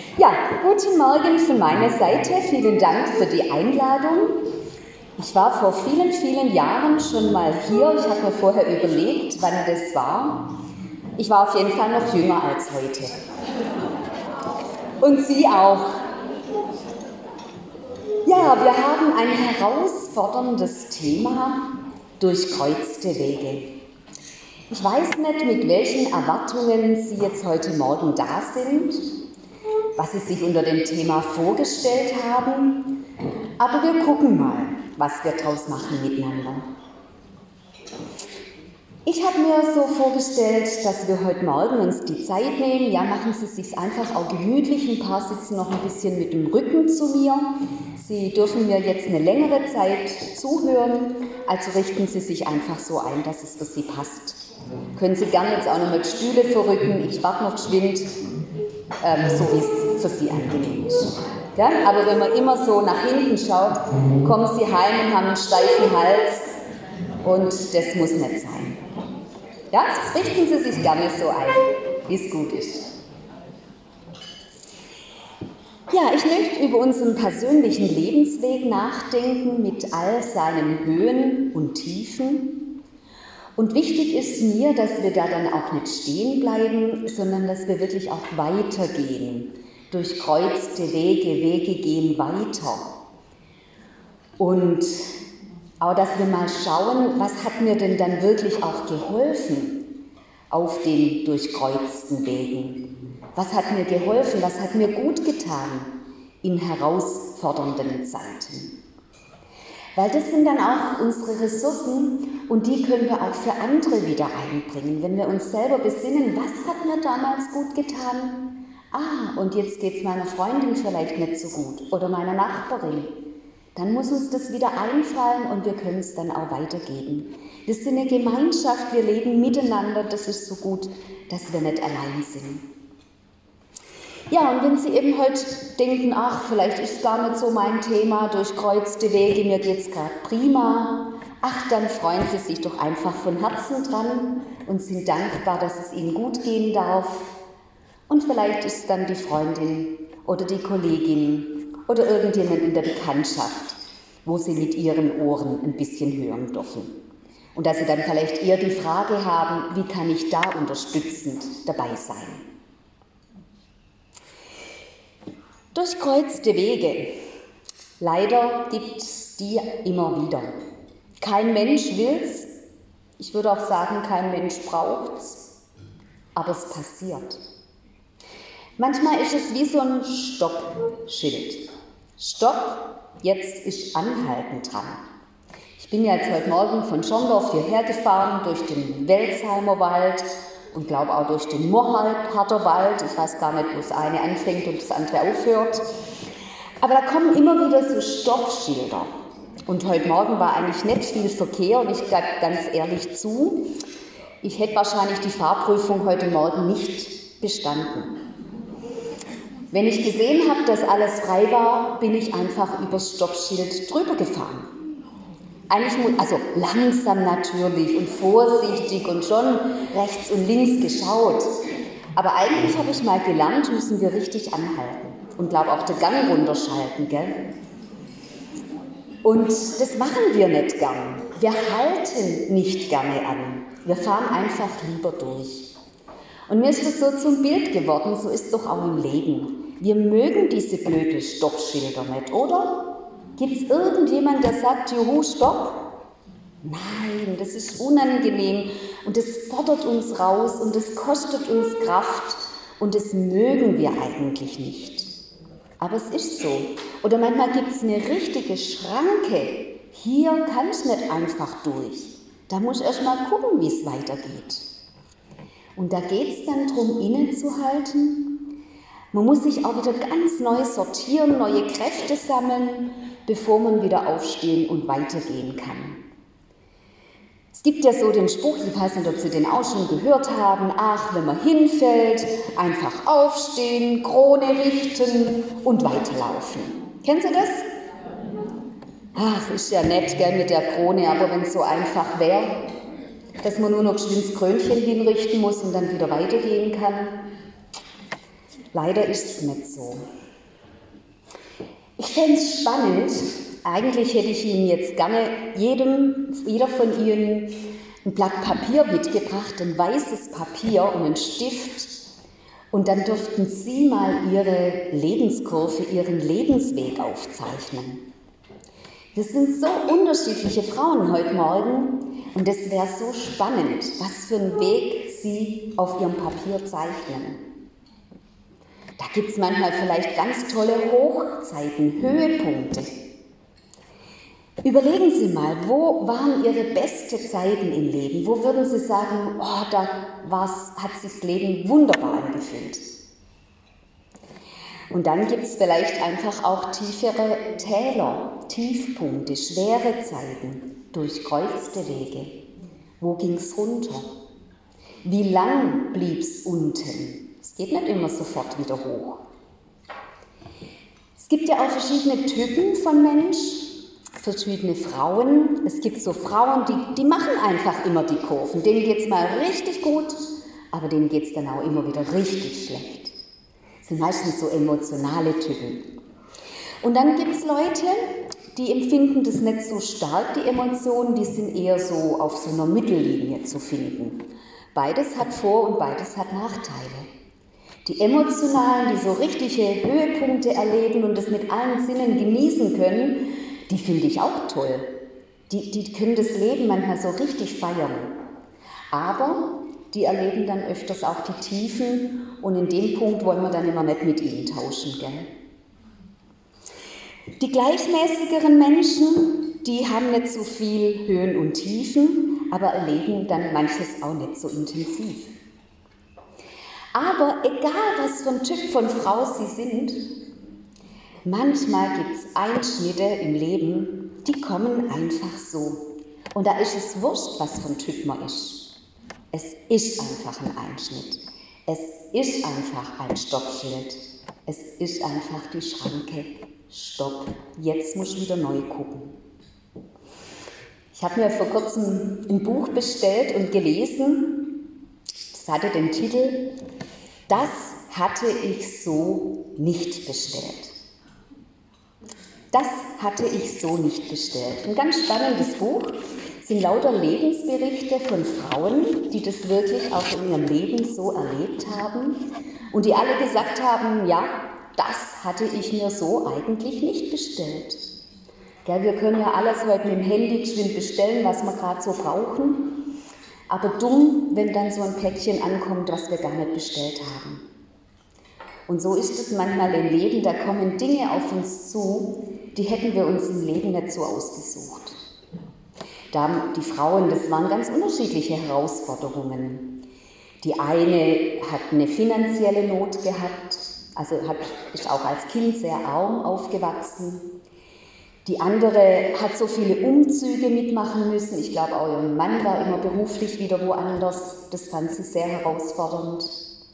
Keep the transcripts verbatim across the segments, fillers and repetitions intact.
Ja, guten Morgen von meiner Seite. Vielen Dank für die Einladung. Ich war vor vielen, vielen Jahren schon mal hier. Ich habe mir vorher überlegt, wann das war. Ich war auf jeden Fall noch jünger als heute. Und Sie auch. Ja, wir haben ein herausforderndes Thema: durchkreuzte Wege. Ich weiß nicht, mit welchen Erwartungen Sie jetzt heute Morgen da sind, was Sie sich unter dem Thema vorgestellt haben, aber wir gucken mal, was wir draus machen miteinander. Ich habe mir so vorgestellt, dass wir heute Morgen uns die Zeit nehmen. Ja, machen Sie es sich einfach auch gemütlich. Ein paar sitzen noch ein bisschen mit dem Rücken zu mir. Sie dürfen mir jetzt eine längere Zeit zuhören, also richten Sie sich einfach so ein, dass es für Sie passt. Können Sie gerne jetzt auch noch mit Stühle verrücken. Ich warte noch geschwind, ähm, so wie es für Sie angenehm ist. Ja? Aber wenn man immer so nach hinten schaut, kommen Sie heim und haben einen steifen Hals und das muss nicht sein. Ja? Richten Sie sich gerne so ein, wie es gut ist. Ja, ich möchte über unseren persönlichen Lebensweg nachdenken mit all seinen Höhen und Tiefen. Und wichtig ist mir, dass wir da dann auch nicht stehen bleiben, sondern dass wir wirklich auch weitergehen. Durchkreuzte Wege, Wege gehen weiter. Und auch, dass wir mal schauen, was hat mir denn dann wirklich auch geholfen auf den durchkreuzten Wegen? Was hat mir geholfen, was hat mir gut getan in herausfordernden Zeiten? Weil das sind dann auch unsere Ressourcen und die können wir auch für andere wieder einbringen. Wenn wir uns selber besinnen, was hat mir damals gut getan? Ah, und jetzt geht es meiner Freundin vielleicht nicht so gut oder meiner Nachbarin. Dann muss uns das wieder einfallen und wir können es dann auch weitergeben. Wir sind eine Gemeinschaft, wir leben miteinander, das ist so gut, dass wir nicht allein sind. Ja, und wenn Sie eben heute denken, ach, vielleicht ist gar nicht so mein Thema, durchkreuzte Wege, mir geht es gerade prima, ach, dann freuen Sie sich doch einfach von Herzen dran und sind dankbar, dass es Ihnen gut gehen darf. Und vielleicht ist dann die Freundin oder die Kollegin oder irgendjemand in der Bekanntschaft, wo Sie mit Ihren Ohren ein bisschen hören dürfen. Und dass Sie dann vielleicht eher die Frage haben, wie kann ich da unterstützend dabei sein? Durchkreuzte Wege. Leider gibt es die immer wieder. Kein Mensch will's. Ich würde auch sagen, kein Mensch braucht's. Aber es passiert. Manchmal ist es wie so ein Stoppschild. Stopp, jetzt ist Anhalten dran. Ich bin ja jetzt heute Morgen von Schorndorf hierher gefahren, durch den Welsheimer Wald und glaube auch durch den Moharter Wald. Ich weiß gar nicht, wo das eine anfängt und das andere aufhört. Aber da kommen immer wieder so Stoppschilder. Und heute Morgen war eigentlich nicht viel Verkehr und ich gebe ganz ehrlich zu, ich hätte wahrscheinlich die Fahrprüfung heute Morgen nicht bestanden. Wenn ich gesehen habe, dass alles frei war, bin ich einfach übers Stoppschild drüber gefahren. Eigentlich, also langsam natürlich und vorsichtig und schon rechts und links geschaut. Aber eigentlich habe ich mal gelernt, müssen wir richtig anhalten und glaube auch den Gang runterschalten, gell? Und das machen wir nicht gern. Wir halten nicht gerne an. Wir fahren einfach lieber durch. Und mir ist das so zum Bild geworden, so ist es doch auch im Leben. Wir mögen diese blöden Stoppschilder nicht, oder? Gibt es irgendjemand, der sagt, juhu, stopp? Nein, das ist unangenehm und das fordert uns raus und das kostet uns Kraft und das mögen wir eigentlich nicht. Aber es ist so. Oder manchmal gibt es eine richtige Schranke. Hier kannst du nicht einfach durch. Da musst du erst mal gucken, wie es weitergeht. Und da geht es dann darum, innezuhalten. Man muss sich auch wieder ganz neu sortieren, neue Kräfte sammeln, bevor man wieder aufstehen und weitergehen kann. Es gibt ja so den Spruch, ich weiß nicht, ob Sie den auch schon gehört haben, ach, wenn man hinfällt, einfach aufstehen, Krone richten und weiterlaufen. Kennen Sie das? Ach, ist ja nett, gell, mit der Krone, aber wenn es so einfach wäre, dass man nur noch geschwind das Krönchen hinrichten muss und dann wieder weitergehen kann. Leider ist es nicht so. Ich fände es spannend, eigentlich hätte ich Ihnen jetzt gerne jedem, jeder von Ihnen ein Blatt Papier mitgebracht, ein weißes Papier und einen Stift. Und dann dürften Sie mal Ihre Lebenskurve, Ihren Lebensweg aufzeichnen. Wir sind so unterschiedliche Frauen heute Morgen und es wäre so spannend, was für einen Weg Sie auf Ihrem Papier zeichnen. Da gibt es manchmal vielleicht ganz tolle Hochzeiten, Höhepunkte. Überlegen Sie mal, wo waren Ihre besten Zeiten im Leben? Wo würden Sie sagen, oh, da war's, hat sich das Leben wunderbar angefühlt? Und dann gibt es vielleicht einfach auch tiefere Täler, Tiefpunkte, schwere Zeiten, durchkreuzte Wege. Wo ging es runter? Wie lang blieb es unten? Es geht nicht immer sofort wieder hoch. Es gibt ja auch verschiedene Typen von Mensch, verschiedene Frauen. Es gibt so Frauen, die, die machen einfach immer die Kurven. Denen geht es mal richtig gut, aber denen geht es dann auch immer wieder richtig schlecht. Das sind meistens so emotionale Typen. Und dann gibt es Leute, die empfinden das nicht so stark, die Emotionen, die sind eher so auf so einer Mittellinie zu finden. Beides hat Vor- und beides hat Nachteile. Die Emotionalen, die so richtige Höhepunkte erleben und das mit allen Sinnen genießen können, die finde ich auch toll. Die, die können das Leben manchmal so richtig feiern. Aber die erleben dann öfters auch die Tiefen und in dem Punkt wollen wir dann immer nicht mit ihnen tauschen, gell? Die gleichmäßigeren Menschen, die haben nicht so viel Höhen und Tiefen, aber erleben dann manches auch nicht so intensiv. Aber egal, was für ein Typ von Frau Sie sind, manchmal gibt es Einschnitte im Leben, die kommen einfach so. Und da ist es wurscht, was für ein Typ man ist. Es ist einfach ein Einschnitt. Es ist einfach ein Stoppschild. Es ist einfach die Schranke. Stopp, jetzt muss ich wieder neu gucken. Ich habe mir vor kurzem ein Buch bestellt und gelesen. Das hatte den Titel „Das hatte ich so nicht bestellt“. Das hatte ich so nicht bestellt. Ein ganz spannendes Buch. Es sind lauter Lebensberichte von Frauen, die das wirklich auch in ihrem Leben so erlebt haben und die alle gesagt haben, ja, das hatte ich mir so eigentlich nicht bestellt. Gell, wir können ja alles heute mit dem Handy geschwind bestellen, was wir gerade so brauchen, aber dumm, wenn dann so ein Päckchen ankommt, was wir gar nicht bestellt haben. Und so ist es manchmal im Leben, da kommen Dinge auf uns zu, die hätten wir uns im Leben nicht so ausgesucht. Da die Frauen, das waren ganz unterschiedliche Herausforderungen. Die eine hat eine finanzielle Not gehabt, also hat, ist auch als Kind sehr arm aufgewachsen. Die andere hat so viele Umzüge mitmachen müssen. Ich glaube, auch ihr Mann war immer beruflich wieder woanders. Das fand sie sehr herausfordernd.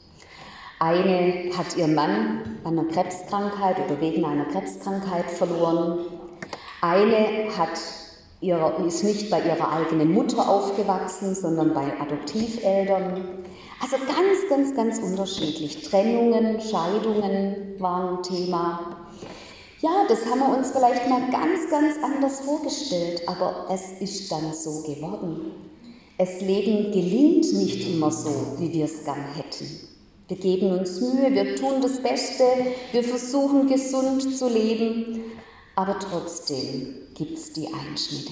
Eine hat ihren Mann an einer Krebskrankheit oder wegen einer Krebskrankheit verloren. Eine hat ihre, ist nicht bei ihrer eigenen Mutter aufgewachsen, sondern bei Adoptiveltern. Also ganz, ganz, ganz unterschiedlich. Trennungen, Scheidungen waren ein Thema. Ja, das haben wir uns vielleicht mal ganz, ganz anders vorgestellt, aber es ist dann so geworden. Das Leben gelingt nicht immer so, wie wir es gern hätten. Wir geben uns Mühe, wir tun das Beste, wir versuchen gesund zu leben, aber trotzdem gibt es die Einschnitte.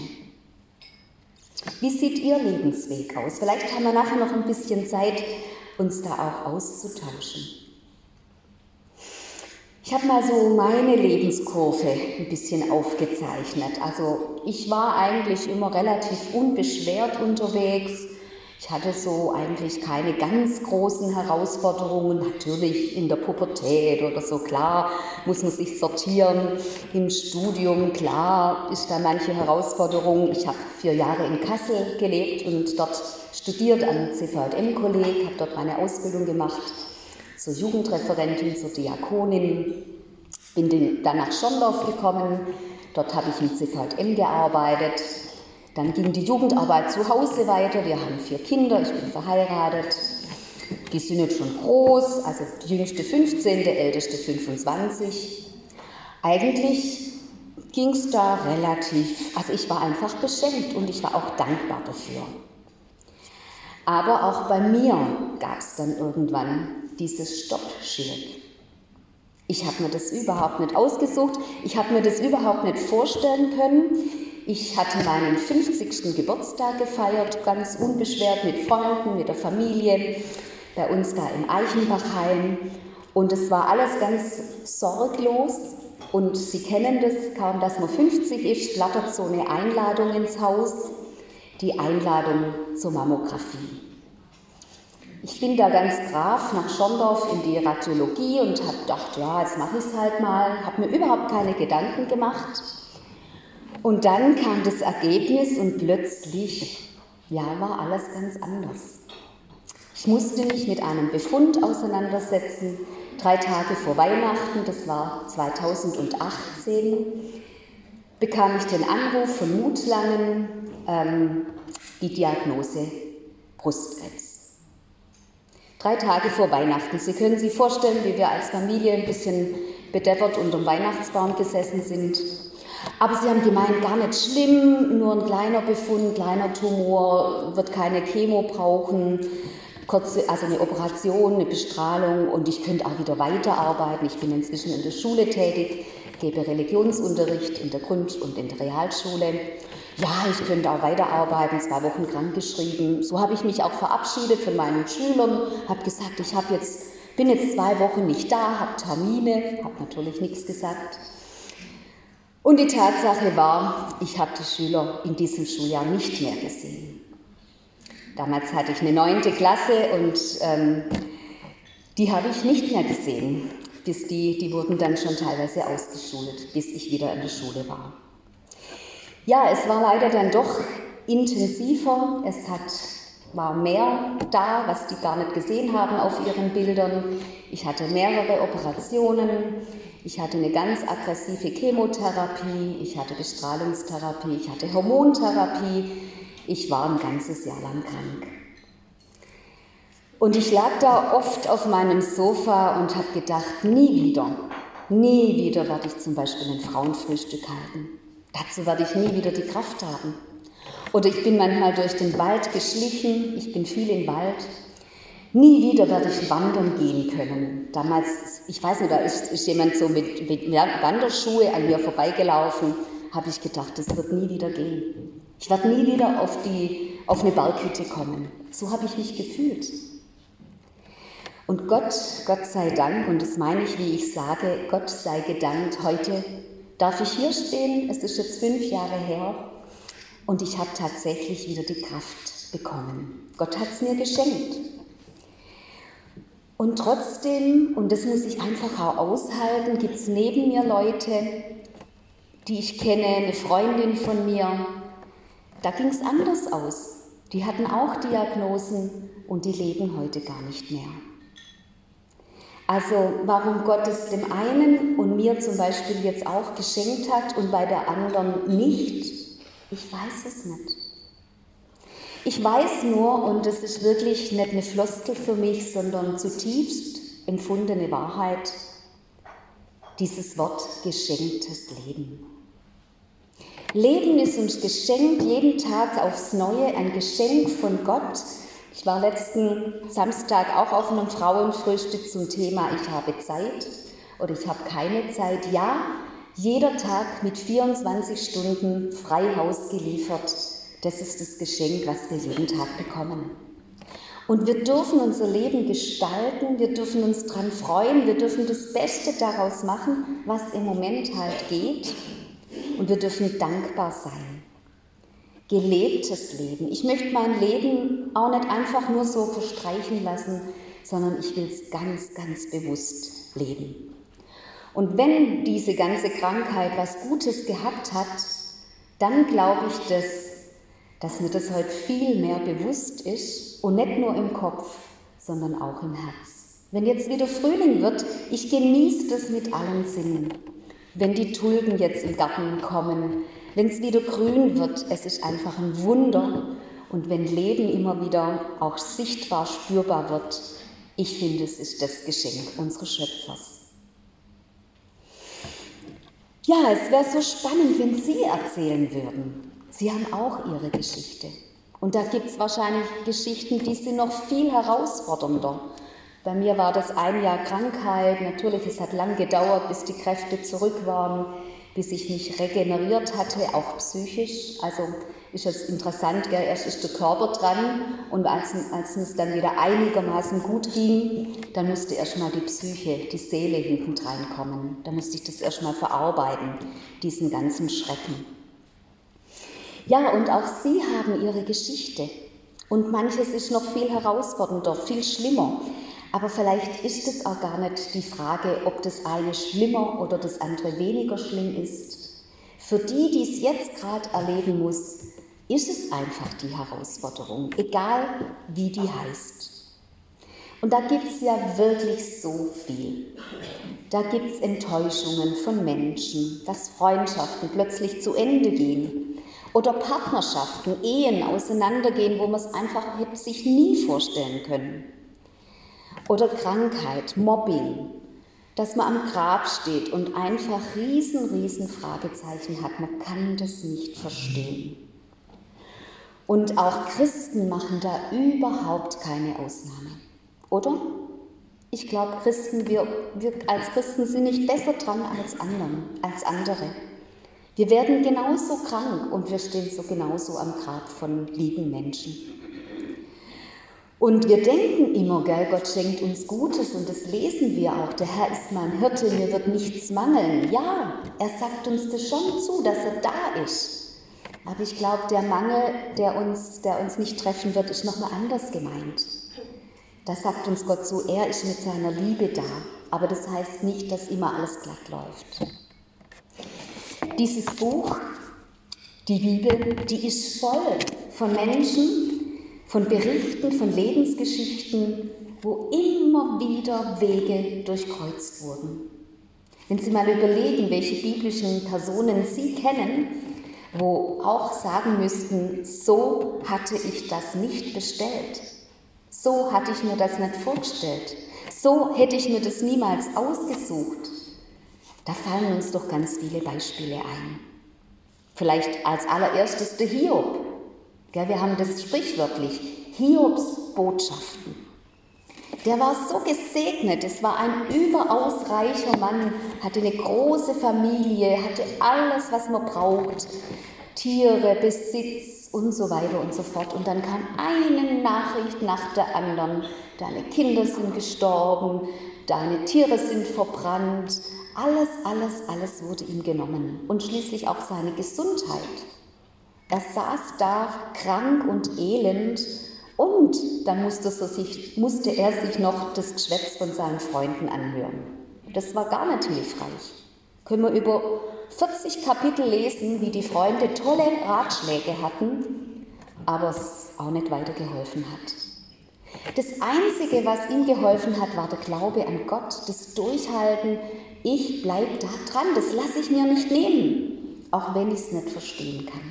Wie sieht Ihr Lebensweg aus? Vielleicht haben wir nachher noch ein bisschen Zeit, uns da auch auszutauschen. Ich habe mal so meine Lebenskurve ein bisschen aufgezeichnet. Also ich war eigentlich immer relativ unbeschwert unterwegs. Ich hatte so eigentlich keine ganz großen Herausforderungen, natürlich in der Pubertät oder so, klar muss man sich sortieren, im Studium, klar ist da manche Herausforderung. Ich habe vier Jahre in Kassel gelebt und dort studiert am C V J M-Kolleg, habe dort meine Ausbildung gemacht zur Jugendreferentin, zur Diakonin, bin dann nach Schorndorf gekommen, dort habe ich im C V J M gearbeitet. Dann ging die Jugendarbeit zu Hause weiter, wir haben vier Kinder, ich bin verheiratet. Die sind jetzt schon groß, also die jüngste fünfzehn, der älteste fünfundzwanzig. Eigentlich ging es da relativ, also ich war einfach beschenkt und ich war auch dankbar dafür. Aber auch bei mir gab es dann irgendwann dieses Stoppschild. Ich habe mir das überhaupt nicht ausgesucht, ich habe mir das überhaupt nicht vorstellen können. Ich hatte meinen fünfzigsten Geburtstag gefeiert, ganz unbeschwert mit Freunden, mit der Familie, bei uns da im Eichenbachheim. Und es war alles ganz sorglos. Und Sie kennen das, kaum dass man fünfzig ist, flattert so eine Einladung ins Haus, die Einladung zur Mammographie. Ich bin da ganz brav nach Schorndorf in die Radiologie und habe gedacht, ja, jetzt mache ich es halt mal, habe mir überhaupt keine Gedanken gemacht. Und dann kam das Ergebnis und plötzlich, ja, war alles ganz anders. Ich musste mich mit einem Befund auseinandersetzen, drei Tage vor Weihnachten, das war zweitausendachtzehn, bekam ich den Anruf von Mutlangen, ähm, die Diagnose Brustkrebs. Drei Tage vor Weihnachten. Sie können sich vorstellen, wie wir als Familie ein bisschen bedeppert unter dem Weihnachtsbaum gesessen sind. Aber sie haben gemeint, gar nicht schlimm, nur ein kleiner Befund, kleiner Tumor, wird keine Chemo brauchen, kurze, also eine Operation, eine Bestrahlung und ich könnte auch wieder weiterarbeiten. Ich bin inzwischen in der Schule tätig, gebe Religionsunterricht in der Grund- und in der Realschule. Ja, ich könnte auch weiterarbeiten, zwei Wochen krankgeschrieben. So habe ich mich auch verabschiedet von meinen Schülern, habe gesagt, ich habe jetzt, bin jetzt zwei Wochen nicht da, habe Termine, habe natürlich nichts gesagt. Und die Tatsache war, ich habe die Schüler in diesem Schuljahr nicht mehr gesehen. Damals hatte ich eine neunte Klasse und ähm, die habe ich nicht mehr gesehen. Bis die, die wurden dann schon teilweise ausgeschult, bis ich wieder in der Schule war. Ja, es war leider dann doch intensiver. Es hat, war mehr da, was die gar nicht gesehen haben auf ihren Bildern. Ich hatte mehrere Operationen. Ich hatte eine ganz aggressive Chemotherapie. Ich hatte Bestrahlungstherapie. Ich hatte Hormontherapie. Ich war ein ganzes Jahr lang krank. Und ich lag da oft auf meinem Sofa und habe gedacht, nie wieder, nie wieder werde ich zum Beispiel ein Frauenfrühstück halten. Dazu werde ich nie wieder die Kraft haben. Oder ich bin manchmal durch den Wald geschlichen, ich bin viel im Wald. Nie wieder werde ich wandern gehen können. Damals, ich weiß nicht, da ist, ist jemand so mit, mit Wanderschuhe an mir vorbeigelaufen, habe ich gedacht, das wird nie wieder gehen. Ich werde nie wieder auf, die, auf eine Berghütte kommen. So habe ich mich gefühlt. Und Gott, Gott sei Dank, und das meine ich, wie ich sage, Gott sei gedankt, heute darf ich hier stehen, es ist jetzt fünf Jahre her und ich habe tatsächlich wieder die Kraft bekommen. Gott hat es mir geschenkt. Und trotzdem, und das muss ich einfach auch aushalten, gibt es neben mir Leute, die ich kenne, eine Freundin von mir, da ging es anders aus. Die hatten auch Diagnosen und die leben heute gar nicht mehr. Also warum Gott es dem einen und mir zum Beispiel jetzt auch geschenkt hat und bei der anderen nicht, ich weiß es nicht. Ich weiß nur, und das ist wirklich nicht eine Floskel für mich, sondern zutiefst empfundene Wahrheit, dieses Wort geschenktes Leben. Leben ist uns geschenkt, jeden Tag aufs Neue, ein Geschenk von Gott. Ich war letzten Samstag auch auf einem Frauenfrühstück zum Thema Ich habe Zeit oder ich habe keine Zeit. Ja, jeder Tag mit vierundzwanzig Stunden frei Haus geliefert. Das ist das Geschenk, was wir jeden Tag bekommen. Und wir dürfen unser Leben gestalten, wir dürfen uns daran freuen, wir dürfen das Beste daraus machen, was im Moment halt geht. Und wir dürfen dankbar sein. Gelebtes Leben. Ich möchte mein Leben auch nicht einfach nur so verstreichen lassen, sondern ich will es ganz, ganz bewusst leben. Und wenn diese ganze Krankheit was Gutes gehabt hat, dann glaube ich, dass, dass mir das heute viel mehr bewusst ist und nicht nur im Kopf, sondern auch im Herz. Wenn jetzt wieder Frühling wird, ich genieße das mit allen Sinnen. Wenn die Tulpen jetzt im Garten kommen, wenn es wieder grün wird, es ist einfach ein Wunder. Und wenn Leben immer wieder auch sichtbar spürbar wird, Ich finde, es ist das Geschenk unseres Schöpfers. Ja, es wäre so spannend, wenn Sie erzählen würden. Sie haben auch Ihre Geschichte. Und da gibt es wahrscheinlich Geschichten, die sind noch viel herausfordernder. Bei mir war das ein Jahr Krankheit. Natürlich, es hat lang gedauert, bis die Kräfte zurück waren, bis ich mich regeneriert hatte, auch psychisch. Also ist es interessant, gell? Erst ist der Körper dran und als, als es dann wieder einigermaßen gut ging, dann musste erst mal die Psyche, die Seele hinten dran kommen. Da musste ich das erst mal verarbeiten, diesen ganzen Schrecken. Ja, und auch Sie haben Ihre Geschichte und manches ist noch viel herausfordernder, viel schlimmer. Aber vielleicht ist es auch gar nicht die Frage, ob das eine schlimmer oder das andere weniger schlimm ist. Für die, die es jetzt gerade erleben muss, ist es einfach die Herausforderung, egal wie die heißt. Und da gibt es ja wirklich so viel. Da gibt es Enttäuschungen von Menschen, dass Freundschaften plötzlich zu Ende gehen oder Partnerschaften, Ehen auseinandergehen, wo man es einfach hätte sich nie vorstellen können. Oder Krankheit, Mobbing, dass man am Grab steht und einfach riesen, riesen Fragezeichen hat. Man kann das nicht verstehen. Und auch Christen machen da überhaupt keine Ausnahme, oder? Ich glaube, Christen, wir, wir als Christen sind nicht besser dran als, anderen, als andere. Wir werden genauso krank und wir stehen so genauso am Grab von lieben Menschen. Und wir denken immer, gell, Gott schenkt uns Gutes und das lesen wir auch. Der Herr ist mein Hirte, mir wird nichts mangeln. Ja, er sagt uns das schon zu, dass er da ist. Aber ich glaube, der Mangel, der uns, der uns nicht treffen wird, ist nochmal anders gemeint. Da sagt uns Gott so, er ist mit seiner Liebe da. Aber das heißt nicht, dass immer alles glatt läuft. Dieses Buch, die Bibel, die ist voll von Menschen, von Berichten, von Lebensgeschichten, wo immer wieder Wege durchkreuzt wurden. Wenn Sie mal überlegen, welche biblischen Personen Sie kennen, wo auch sagen müssten, so hatte ich das nicht bestellt, so hatte ich mir das nicht vorgestellt, so hätte ich mir das niemals ausgesucht, da fallen uns doch ganz viele Beispiele ein. Vielleicht als allererstes der Hiob. Ja, wir haben das sprichwörtlich, Hiobs Botschaften. Der war so gesegnet, es war ein überaus reicher Mann, hatte eine große Familie, hatte alles, was man braucht, Tiere, Besitz und so weiter und so fort. Und dann kam eine Nachricht nach der anderen, deine Kinder sind gestorben, deine Tiere sind verbrannt, alles, alles, alles wurde ihm genommen und schließlich auch seine Gesundheit. Er saß da krank und elend und dann musste, so sich, musste er sich noch das Geschwätz von seinen Freunden anhören. Das war gar nicht hilfreich. Können wir über vierzig Kapitel lesen, wie die Freunde tolle Ratschläge hatten, aber es auch nicht weitergeholfen hat. Das Einzige, was ihm geholfen hat, war der Glaube an Gott, das Durchhalten. Ich bleibe da dran, das lasse ich mir nicht nehmen, auch wenn ich es nicht verstehen kann.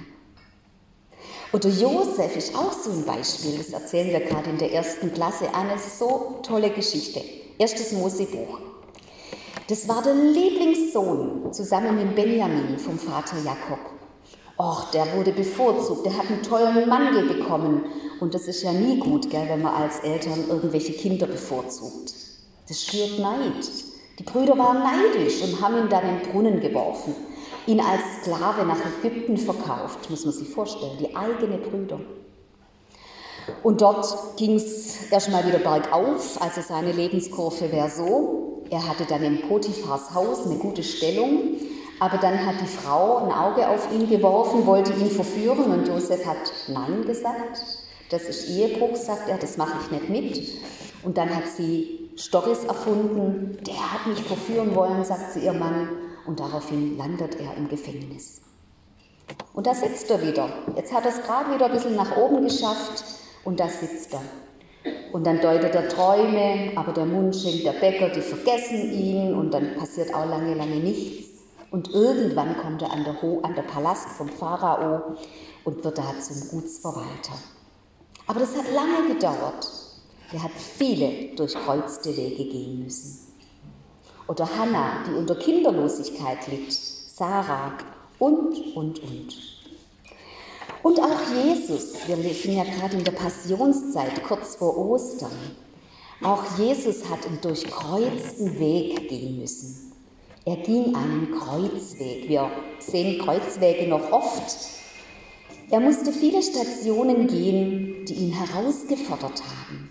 Oder Josef ist auch so ein Beispiel, das erzählen wir gerade in der ersten Klasse, eine so tolle Geschichte. Erstes Mosebuch. Das war der Lieblingssohn, zusammen mit Benjamin vom Vater Jakob. Och, der wurde bevorzugt, der hat einen tollen Mantel bekommen. Und das ist ja nie gut, gell, wenn man als Eltern irgendwelche Kinder bevorzugt. Das schürt Neid. Die Brüder waren neidisch und haben ihn dann in den Brunnen geworfen. Ihn als Sklave nach Ägypten verkauft, muss man sich vorstellen, die eigenen Brüder. Und dort ging es erstmal wieder bergauf, also seine Lebenskurve wäre so. Er hatte dann in Potiphars Haus eine gute Stellung, aber dann hat die Frau ein Auge auf ihn geworfen, wollte ihn verführen und Josef hat Nein gesagt. Das ist Ehebruch, sagt er, das mache ich nicht mit. Und dann hat sie Storys erfunden, der hat mich verführen wollen, sagt sie ihr Mann. Und daraufhin landet er im Gefängnis. Und da sitzt er wieder. Jetzt hat er es gerade wieder ein bisschen nach oben geschafft und da sitzt er. Und dann deutet er Träume, aber der Mund schenkt der Bäcker, die vergessen ihn und dann passiert auch lange, lange nichts. Und irgendwann kommt er an der, Ho- an der Palast vom Pharao und wird da zum Gutsverwalter. Aber das hat lange gedauert. der hat viele durchkreuzte Wege gehen müssen. Oder Hannah, die unter Kinderlosigkeit litt, Sarah und, und, und. Und auch Jesus, wir lesen ja gerade in der Passionszeit, kurz vor Ostern, auch Jesus hat einen durchkreuzten Weg gehen müssen. Er ging einen Kreuzweg. Wir sehen Kreuzwege noch oft. Er musste viele Stationen gehen, die ihn herausgefordert haben.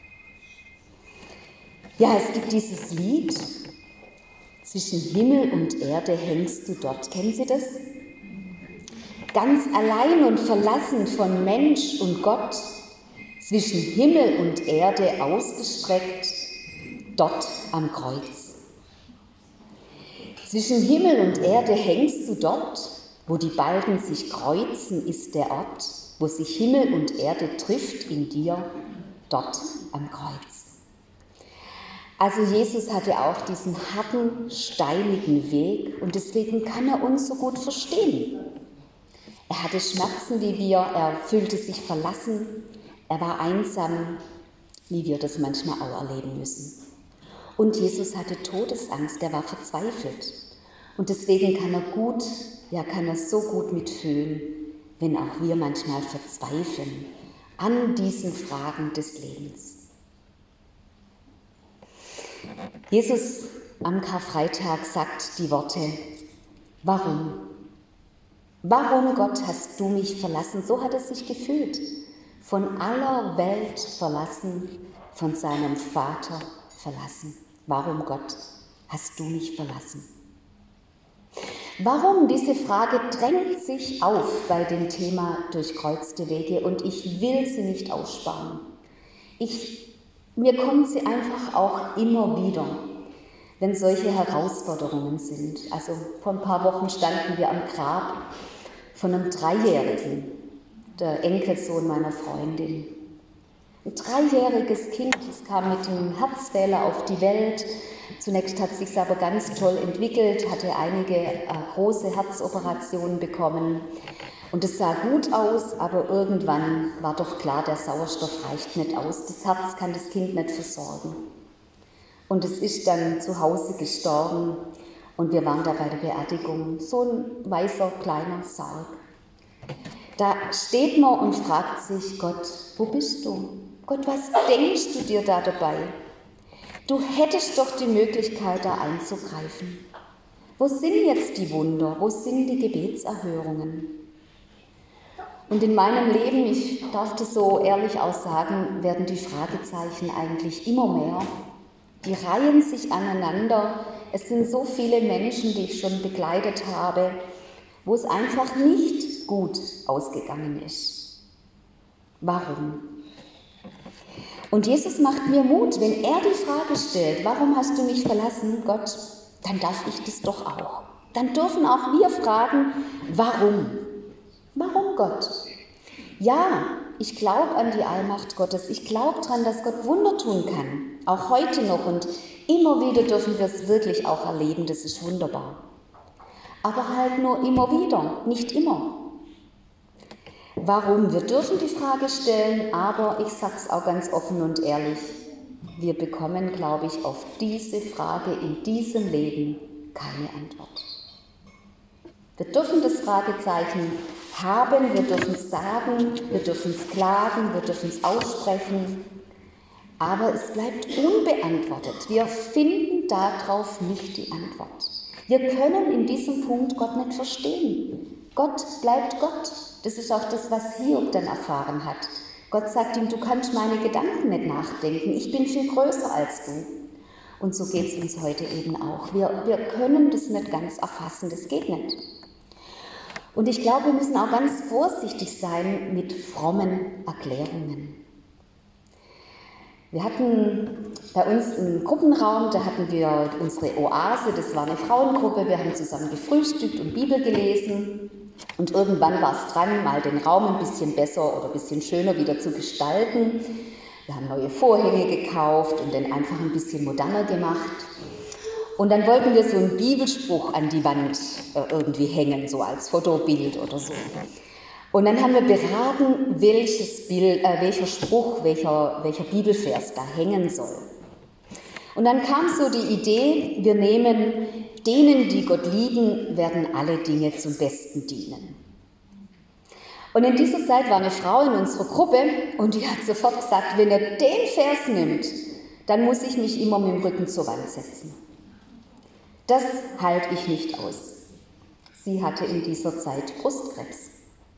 Ja, es gibt dieses Lied, zwischen Himmel und Erde hängst du dort. Kennen Sie das? Ganz allein und verlassen von Mensch und Gott, zwischen Himmel und Erde ausgestreckt, dort am Kreuz. Zwischen Himmel und Erde hängst du dort, wo die Balken sich kreuzen, ist der Ort, wo sich Himmel und Erde trifft in dir, dort am Kreuz. Also Jesus hatte auch diesen harten, steinigen Weg und deswegen kann er uns so gut verstehen. Er hatte Schmerzen wie wir, er fühlte sich verlassen, er war einsam, wie wir das manchmal auch erleben müssen. Und Jesus hatte Todesangst, er war verzweifelt. Und deswegen kann er gut, ja kann er so gut mitfühlen, wenn auch wir manchmal verzweifeln an diesen Fragen des Lebens. Jesus am Karfreitag sagt die Worte, warum? Warum, Gott, hast du mich verlassen? So hat er sich gefühlt, von aller Welt verlassen, von seinem Vater verlassen. Warum, Gott, hast du mich verlassen? Warum? Diese Frage drängt sich auf bei dem Thema durchkreuzte Wege und ich will sie nicht aussparen. Ich Mir kommt sie einfach auch immer wieder, wenn solche Herausforderungen sind. Also vor ein paar Wochen standen wir am Grab von einem Dreijährigen, der Enkelsohn meiner Freundin. Ein dreijähriges Kind, das kam mit einem Herzfehler auf die Welt. Zunächst hat es sich aber ganz toll entwickelt, hatte einige äh, große Herzoperationen bekommen. Und es sah gut aus, aber irgendwann war doch klar, der Sauerstoff reicht nicht aus. Das Herz kann das Kind nicht versorgen. Und es ist dann zu Hause gestorben und wir waren da bei der Beerdigung. So ein weißer, kleiner Sarg. Da steht man und fragt sich, Gott, wo bist du? Gott, was denkst du dir da dabei? Du hättest doch die Möglichkeit, da einzugreifen. Wo sind jetzt die Wunder? Wo sind die Gebetserhörungen? Und in meinem Leben, ich darf das so ehrlich auch sagen, werden die Fragezeichen eigentlich immer mehr. Die reihen sich aneinander. Es sind so viele Menschen, die ich schon begleitet habe, wo es einfach nicht gut ausgegangen ist. Warum? Und Jesus macht mir Mut, wenn er die Frage stellt, warum hast du mich verlassen, Gott, dann darf ich das doch auch. Dann dürfen auch wir fragen, warum? Warum Gott? Ja, ich glaube an die Allmacht Gottes. Ich glaube daran, dass Gott Wunder tun kann. Auch heute noch und immer wieder dürfen wir es wirklich auch erleben. Das ist wunderbar. Aber halt nur immer wieder, nicht immer. Warum? Wir dürfen die Frage stellen, aber ich sage es auch ganz offen und ehrlich. Wir bekommen, glaube ich, auf diese Frage in diesem Leben keine Antwort. Wir dürfen das Fragezeichen haben, wir dürfen es sagen, wir dürfen es klagen, wir dürfen es aussprechen, aber es bleibt unbeantwortet. Wir finden darauf nicht die Antwort. Wir können in diesem Punkt Gott nicht verstehen. Gott bleibt Gott. Das ist auch das, was Hiob dann erfahren hat. Gott sagt ihm, du kannst meine Gedanken nicht nachdenken, ich bin viel größer als du. Und so geht es uns heute eben auch. Wir, wir können das nicht ganz erfassen, das geht nicht. Und ich glaube, wir müssen auch ganz vorsichtig sein mit frommen Erklärungen. Wir hatten bei uns einen Gruppenraum, da hatten wir unsere Oase, das war eine Frauengruppe, wir haben zusammen gefrühstückt und Bibel gelesen. Und irgendwann war es dran, mal den Raum ein bisschen besser oder ein bisschen schöner wieder zu gestalten. Wir haben neue Vorhänge gekauft und dann einfach ein bisschen moderner gemacht. Und dann wollten wir so einen Bibelspruch an die Wand äh, irgendwie hängen, so als Fotobild oder so. Und dann haben wir beraten, welches Bild, äh, welcher Spruch, welcher, welcher Bibelvers da hängen soll. Und dann kam so die Idee, wir nehmen, denen, die Gott lieben, werden alle Dinge zum Besten dienen. Und in dieser Zeit war eine Frau in unserer Gruppe und die hat sofort gesagt, wenn er den Vers nimmt, dann muss ich mich immer mit dem Rücken zur Wand setzen. Das halte ich nicht aus. Sie hatte in dieser Zeit Brustkrebs.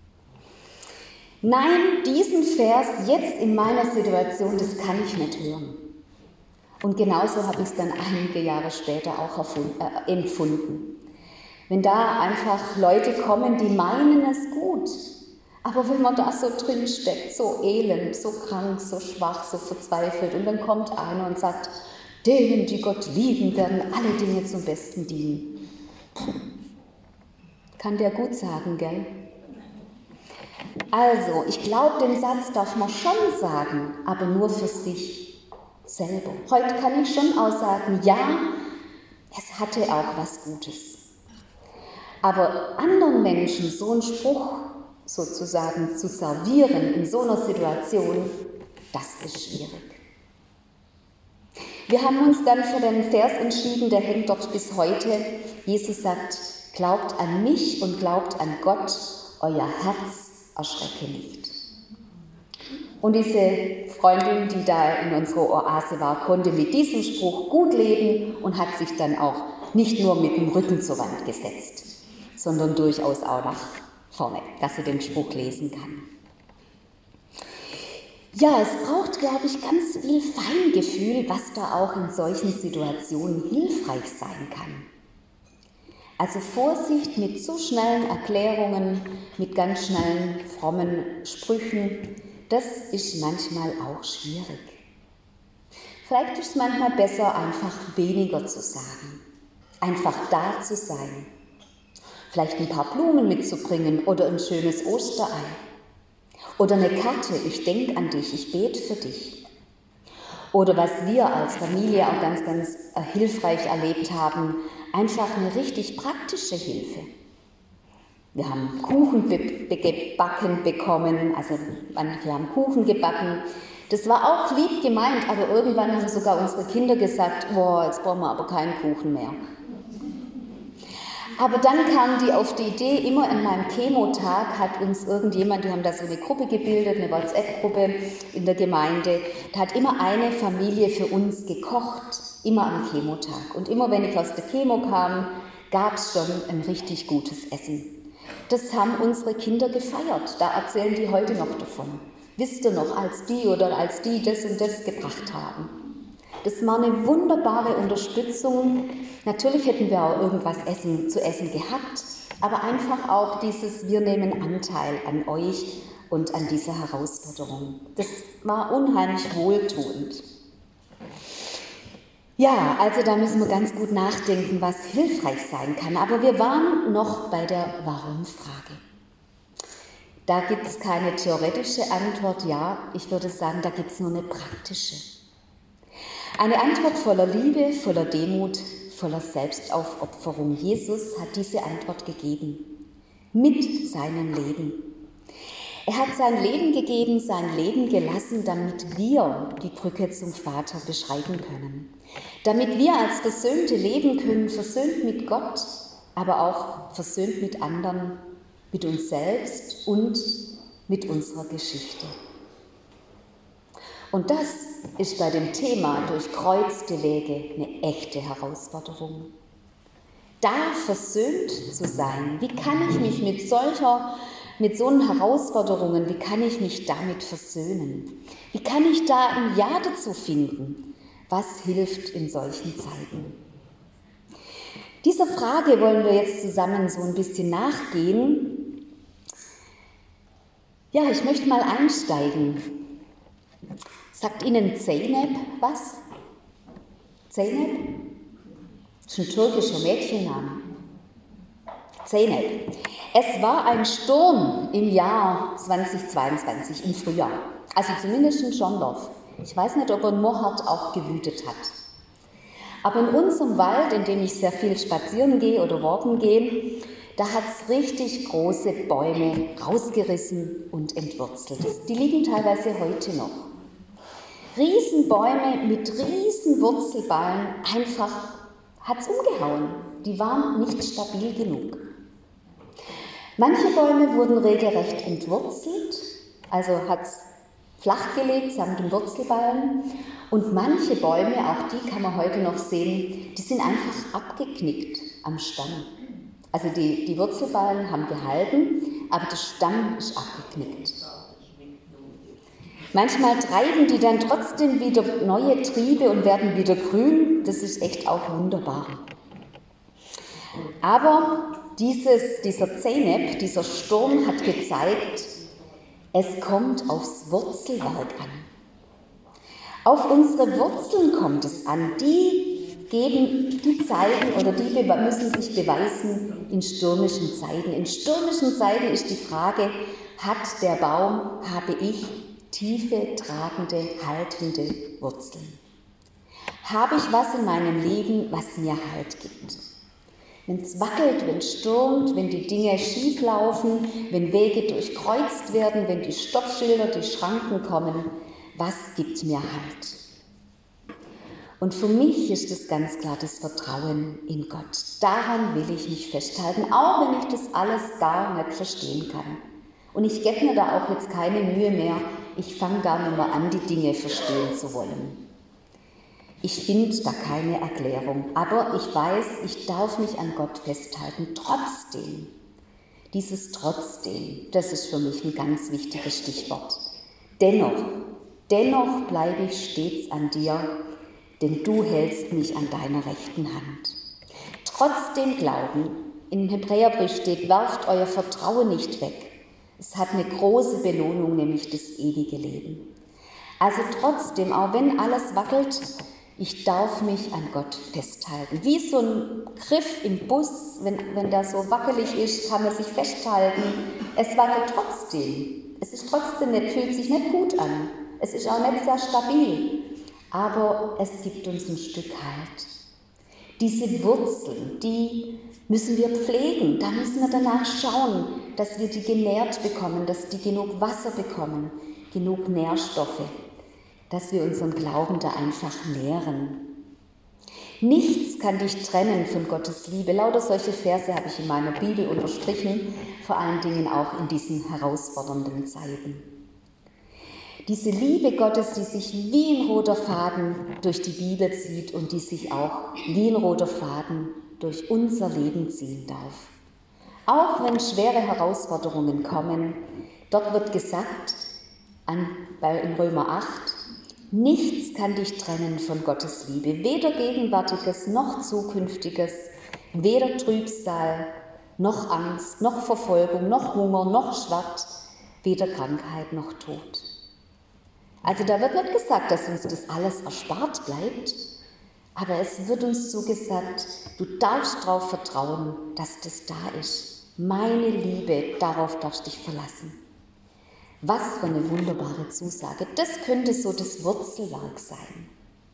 Nein, diesen Vers jetzt in meiner Situation, das kann ich nicht hören. Und genauso habe ich es dann einige Jahre später auch erfunden, äh, empfunden. Wenn da einfach Leute kommen, die meinen es gut, aber wenn man da so drin steckt, so elend, so krank, so schwach, so verzweifelt, und dann kommt einer und sagt, denen, die Gott lieben, werden alle Dinge zum Besten dienen. Puh. Kann der gut sagen, gell? Also, ich glaube, den Satz darf man schon sagen, aber nur für sich selber. Heute kann ich schon auch sagen, ja, es hatte auch was Gutes. Aber anderen Menschen so einen Spruch sozusagen zu servieren in so einer Situation, das ist schwierig. Wir haben uns dann für den Vers entschieden, der hängt dort bis heute. Jesus sagt, glaubt an mich und glaubt an Gott, euer Herz erschrecke nicht. Und diese Freundin, die da in unserer Oase war, konnte mit diesem Spruch gut leben und hat sich dann auch nicht nur mit dem Rücken zur Wand gesetzt, sondern durchaus auch nach vorne, dass sie den Spruch lesen kann. Ja, es braucht, glaube ich, ganz viel Feingefühl, was da auch in solchen Situationen hilfreich sein kann. Also Vorsicht mit zu schnellen Erklärungen, mit ganz schnellen frommen Sprüchen, das ist manchmal auch schwierig. Vielleicht ist es manchmal besser, einfach weniger zu sagen, einfach da zu sein. Vielleicht ein paar Blumen mitzubringen oder ein schönes Osterei. Oder eine Karte, ich denke an dich, ich bete für dich. Oder was wir als Familie auch ganz, ganz hilfreich erlebt haben, einfach eine richtig praktische Hilfe. Wir haben Kuchen gebacken bekommen, also wir haben Kuchen gebacken. Das war auch lieb gemeint, aber irgendwann haben sogar unsere Kinder gesagt, boah, jetzt brauchen wir aber keinen Kuchen mehr. Aber dann kamen die auf die Idee, immer an meinem Chemotag hat uns irgendjemand, die haben da so eine Gruppe gebildet, eine WhatsApp-Gruppe in der Gemeinde, da hat immer eine Familie für uns gekocht, immer am Chemotag. Und immer wenn ich aus der Chemo kam, gab es schon ein richtig gutes Essen. Das haben unsere Kinder gefeiert, da erzählen die heute noch davon. Wisst ihr noch, als die oder als die das und das gebracht haben? Das war eine wunderbare Unterstützung. Natürlich hätten wir auch irgendwas essen, zu essen gehabt, aber einfach auch dieses, wir nehmen Anteil an euch und an dieser Herausforderung. Das war unheimlich wohltuend. Ja, also da müssen wir ganz gut nachdenken, was hilfreich sein kann. Aber wir waren noch bei der Warum-Frage. Da gibt es keine theoretische Antwort, ja, ich würde sagen, da gibt es nur eine praktische. Eine Antwort voller Liebe, voller Demut, voller Selbstaufopferung. Jesus hat diese Antwort gegeben, mit seinem Leben. Er hat sein Leben gegeben, sein Leben gelassen, damit wir die Brücke zum Vater beschreiten können. Damit wir als Versöhnte leben können, versöhnt mit Gott, aber auch versöhnt mit anderen, mit uns selbst und mit unserer Geschichte. Und das ist bei dem Thema durchkreuzte Wege eine echte Herausforderung. Da versöhnt zu sein, wie kann ich mich mit solcher, mit so einen Herausforderungen, wie kann ich mich damit versöhnen? Wie kann ich da ein Ja dazu finden? Was hilft in solchen Zeiten? Dieser Frage wollen wir jetzt zusammen so ein bisschen nachgehen. Ja, ich möchte mal einsteigen. Sagt Ihnen Zeynep was? Zeynep? Das ist ein türkischer Mädchenname. Zeynep. Es war ein Sturm im Jahr zweitausendzweiundzwanzig, im Frühjahr. Also zumindest in Schondorf. Ich weiß nicht, ob er in Mohart auch gewütet hat. Aber in unserem Wald, in dem ich sehr viel spazieren gehe oder walken gehe, da hat es richtig große Bäume rausgerissen und entwurzelt. Die liegen teilweise heute noch. Riesenbäume mit riesen Wurzelballen, einfach hat es umgehauen. Die waren nicht stabil genug. Manche Bäume wurden regelrecht entwurzelt, also hat es flachgelegt samt den Wurzelballen. Und manche Bäume, auch die kann man heute noch sehen, die sind einfach abgeknickt am Stamm. Also die, die Wurzelballen haben gehalten, aber der Stamm ist abgeknickt. Manchmal treiben die dann trotzdem wieder neue Triebe und werden wieder grün. Das ist echt auch wunderbar. Aber dieses, dieser Zeynep, dieser Sturm hat gezeigt, es kommt aufs Wurzelwerk an. Auf unsere Wurzeln kommt es an. Die geben, die zeigen oder die müssen sich beweisen in stürmischen Zeiten. In stürmischen Zeiten ist die Frage, hat der Baum, habe ich tiefe, tragende, haltende Wurzeln? Habe ich was in meinem Leben, was mir Halt gibt? Wenn es wackelt, wenn es stürmt, wenn die Dinge schief laufen, wenn Wege durchkreuzt werden, wenn die Stoppschilder, die Schranken kommen, was gibt mir Halt? Und für mich ist es ganz klar das Vertrauen in Gott. Daran will ich mich festhalten, auch wenn ich das alles gar nicht verstehen kann. Und ich gebe mir da auch jetzt keine Mühe mehr, ich fange gar nicht mehr an, die Dinge verstehen zu wollen. Ich finde da keine Erklärung, aber ich weiß, ich darf mich an Gott festhalten, trotzdem. Dieses Trotzdem, das ist für mich ein ganz wichtiges Stichwort. Dennoch, dennoch bleibe ich stets an dir, denn du hältst mich an deiner rechten Hand. Trotzdem glauben, im Hebräerbrief steht, werft euer Vertrauen nicht weg. Es hat eine große Belohnung, nämlich das ewige Leben. Also trotzdem, auch wenn alles wackelt, ich darf mich an Gott festhalten. Wie so ein Griff im Bus, wenn, wenn der so wackelig ist, kann man sich festhalten. Es wackelt trotzdem. Es ist trotzdem nicht, fühlt sich nicht gut an. Es ist auch nicht sehr stabil. Aber es gibt uns ein Stück Halt. Diese Wurzeln, die müssen wir pflegen. Da müssen wir danach schauen, dass wir die genährt bekommen, dass die genug Wasser bekommen, genug Nährstoffe, dass wir unseren Glauben da einfach nähren. Nichts kann dich trennen von Gottes Liebe. Lauter solche Verse habe ich in meiner Bibel unterstrichen, vor allen Dingen auch in diesen herausfordernden Zeiten. Diese Liebe Gottes, die sich wie ein roter Faden durch die Bibel zieht und die sich auch wie ein roter Faden durch unser Leben ziehen darf. Auch wenn schwere Herausforderungen kommen, dort wird gesagt, an, bei, in Römer acht, nichts kann dich trennen von Gottes Liebe, weder Gegenwärtiges noch Zukünftiges, weder Trübsal, noch Angst, noch Verfolgung, noch Hunger, noch Schwert, weder Krankheit noch Tod. Also da wird nicht gesagt, dass uns das alles erspart bleibt, aber es wird uns so gesagt, du darfst darauf vertrauen, dass das da ist. Meine Liebe, darauf darfst du dich verlassen. Was für eine wunderbare Zusage. Das könnte so das Wurzelwerk sein.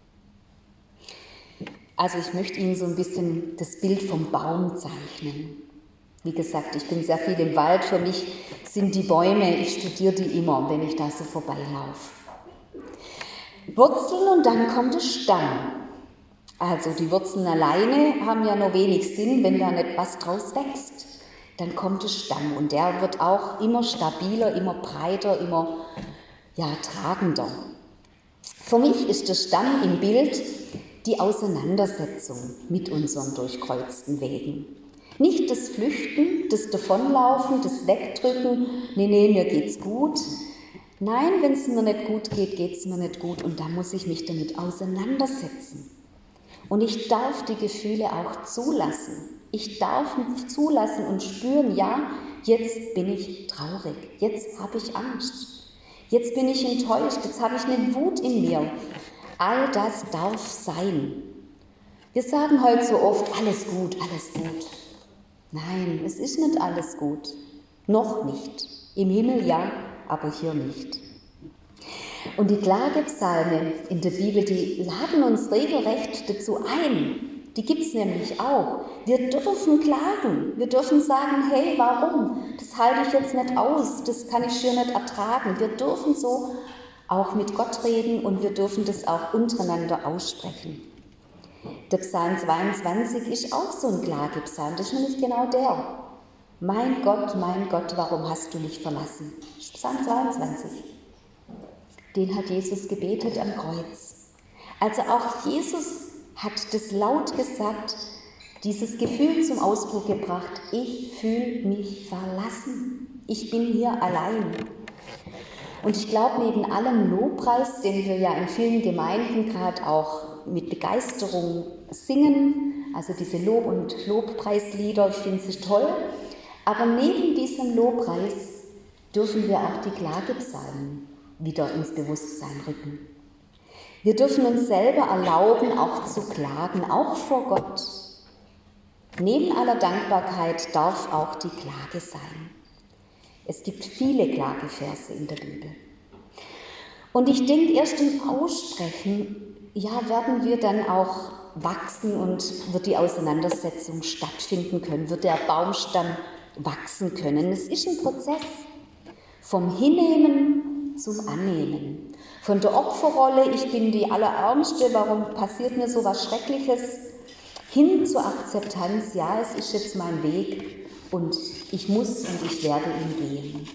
Also ich möchte Ihnen so ein bisschen das Bild vom Baum zeichnen. Wie gesagt, ich bin sehr viel im Wald. Für mich sind die Bäume, ich studiere die immer, wenn ich da so vorbeilaufe. Wurzeln und dann kommt der Stamm. Also die Wurzeln alleine haben ja nur wenig Sinn, wenn da nicht was draus wächst. Dann kommt der Stamm und der wird auch immer stabiler, immer breiter, immer ja, tragender. Für mich ist der Stamm im Bild die Auseinandersetzung mit unseren durchkreuzten Wegen. Nicht das Flüchten, das Davonlaufen, das Wegdrücken, nee, nee, mir geht's gut. Nein, wenn es mir nicht gut geht, geht es mir nicht gut und da muss ich mich damit auseinandersetzen. Und ich darf die Gefühle auch zulassen. Ich darf mich zulassen und spüren, ja, jetzt bin ich traurig, jetzt habe ich Angst, jetzt bin ich enttäuscht, jetzt habe ich eine Wut in mir. All das darf sein. Wir sagen heute so oft, alles gut, alles gut. Nein, es ist nicht alles gut. Noch nicht. Im Himmel ja, aber hier nicht. Und die Klagepsalme in der Bibel, die laden uns regelrecht dazu ein, Die gibt es nämlich auch. Wir dürfen klagen. Wir dürfen sagen, hey, warum? Das halte ich jetzt nicht aus. Das kann ich schier nicht ertragen. Wir dürfen so auch mit Gott reden und wir dürfen das auch untereinander aussprechen. Der Psalm zweiundzwanzig ist auch so ein Klagepsalm. Das ist nämlich genau der. Mein Gott, mein Gott, warum hast du mich verlassen? Psalm zweiundzwanzig. Den hat Jesus gebetet am Kreuz. Also auch Jesus hat das laut gesagt, dieses Gefühl zum Ausdruck gebracht, ich fühle mich verlassen, ich bin hier allein. Und ich glaube, neben allem Lobpreis, den wir ja in vielen Gemeinden gerade auch mit Begeisterung singen, also diese Lob- und Lobpreislieder, ich finde sie toll, aber neben diesem Lobpreis dürfen wir auch die Klagepsalmen wieder ins Bewusstsein rücken. Wir dürfen uns selber erlauben, auch zu klagen, auch vor Gott. Neben aller Dankbarkeit darf auch die Klage sein. Es gibt viele Klageverse in der Bibel. Und ich denke, erst im Aussprechen, ja, werden wir dann auch wachsen und wird die Auseinandersetzung stattfinden können, wird der Baumstamm wachsen können. Es ist ein Prozess vom Hinnehmen zum Annehmen. Von der Opferrolle, ich bin die Allerärmste, warum passiert mir so was Schreckliches, hin zur Akzeptanz, ja, es ist jetzt mein Weg und ich muss und ich werde ihn gehen.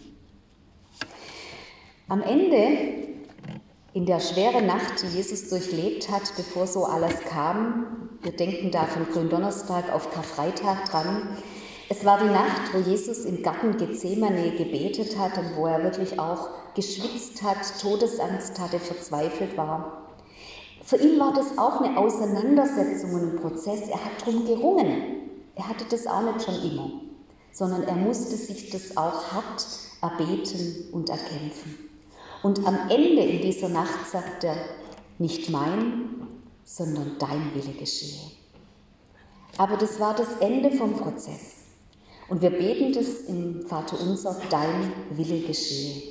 Am Ende, in der schweren Nacht, die Jesus durchlebt hat, bevor so alles kam, wir denken da von Gründonnerstag auf Karfreitag dran, es war die Nacht, wo Jesus im Garten Gethsemane gebetet hat und wo er wirklich auch geschwitzt hat, Todesangst hatte, verzweifelt war. Für ihn war das auch eine Auseinandersetzung und ein Prozess. Er hat darum gerungen. Er hatte das auch nicht schon immer, sondern er musste sich das auch hart erbeten und erkämpfen. Und am Ende in dieser Nacht sagt er, nicht mein, sondern dein Wille geschehe. Aber das war das Ende vom Prozess. Und wir beten das im Vaterunser, dein Wille geschehe.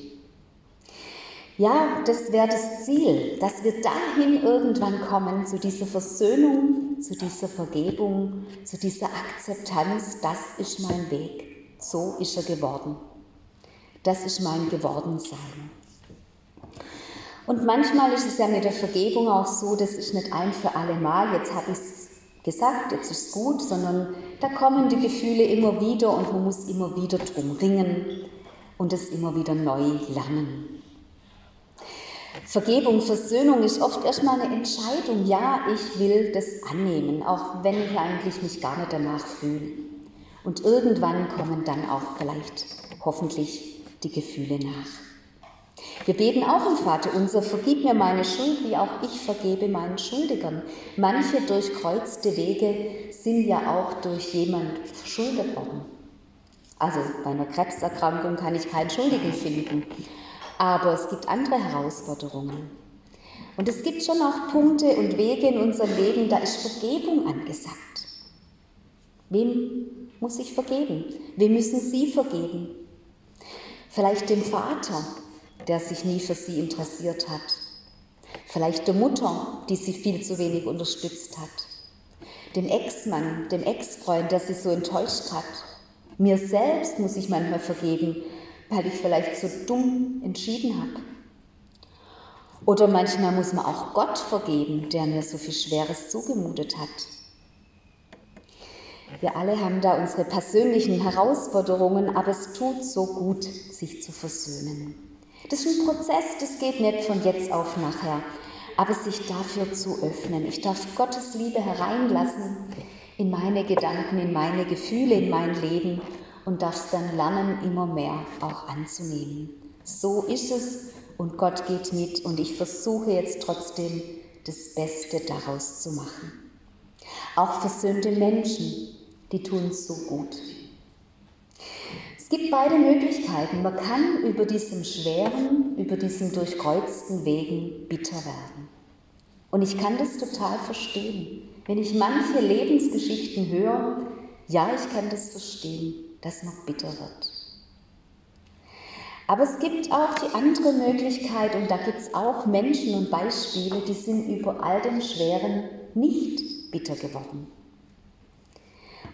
Ja, das wäre das Ziel, dass wir dahin irgendwann kommen, zu dieser Versöhnung, zu dieser Vergebung, zu dieser Akzeptanz, das ist mein Weg, so ist er geworden. Das ist mein Gewordensein. Und manchmal ist es ja mit der Vergebung auch so, das ist nicht ein für alle Mal, jetzt habe ich es gesagt, jetzt ist es gut, sondern da kommen die Gefühle immer wieder und man muss immer wieder drum ringen und es immer wieder neu lernen. Vergebung, Versöhnung ist oft erstmal eine Entscheidung. Ja, ich will das annehmen, auch wenn ich eigentlich mich gar nicht danach fühle. Und irgendwann kommen dann auch vielleicht hoffentlich die Gefühle nach. Wir beten auch im Vaterunser, vergib mir meine Schuld, wie auch ich vergebe meinen Schuldigern. Manche durchkreuzte Wege sind ja auch durch jemand verschuldet worden. Also bei einer Krebserkrankung kann ich keinen Schuldigen finden. Aber es gibt andere Herausforderungen. Und es gibt schon auch Punkte und Wege in unserem Leben, da ist Vergebung angesagt. Wem muss ich vergeben? Wem müssen Sie vergeben? Vielleicht dem Vater, der sich nie für Sie interessiert hat. Vielleicht der Mutter, die Sie viel zu wenig unterstützt hat. Dem Ex-Mann, dem Ex-Freund, der Sie so enttäuscht hat. Mir selbst muss ich manchmal vergeben, weil ich vielleicht so dumm entschieden habe. Oder manchmal muss man auch Gott vergeben, der mir so viel Schweres zugemutet hat. Wir alle haben da unsere persönlichen Herausforderungen, aber es tut so gut, sich zu versöhnen. Das ist ein Prozess, das geht nicht von jetzt auf nachher, aber sich dafür zu öffnen. Ich darf Gottes Liebe hereinlassen in meine Gedanken, in meine Gefühle, in mein Leben und darf es dann lernen, immer mehr auch anzunehmen. So ist es und Gott geht mit und ich versuche jetzt trotzdem, das Beste daraus zu machen. Auch versöhnte Menschen, die tun es so gut. Es gibt beide Möglichkeiten. Man kann über diesen schweren, über diesen durchkreuzten Wegen bitter werden. Und ich kann das total verstehen. Wenn ich manche Lebensgeschichten höre, ja, ich kann das verstehen, dass man bitter wird. Aber es gibt auch die andere Möglichkeit, und da gibt es auch Menschen und Beispiele, die sind über all dem Schweren nicht bitter geworden.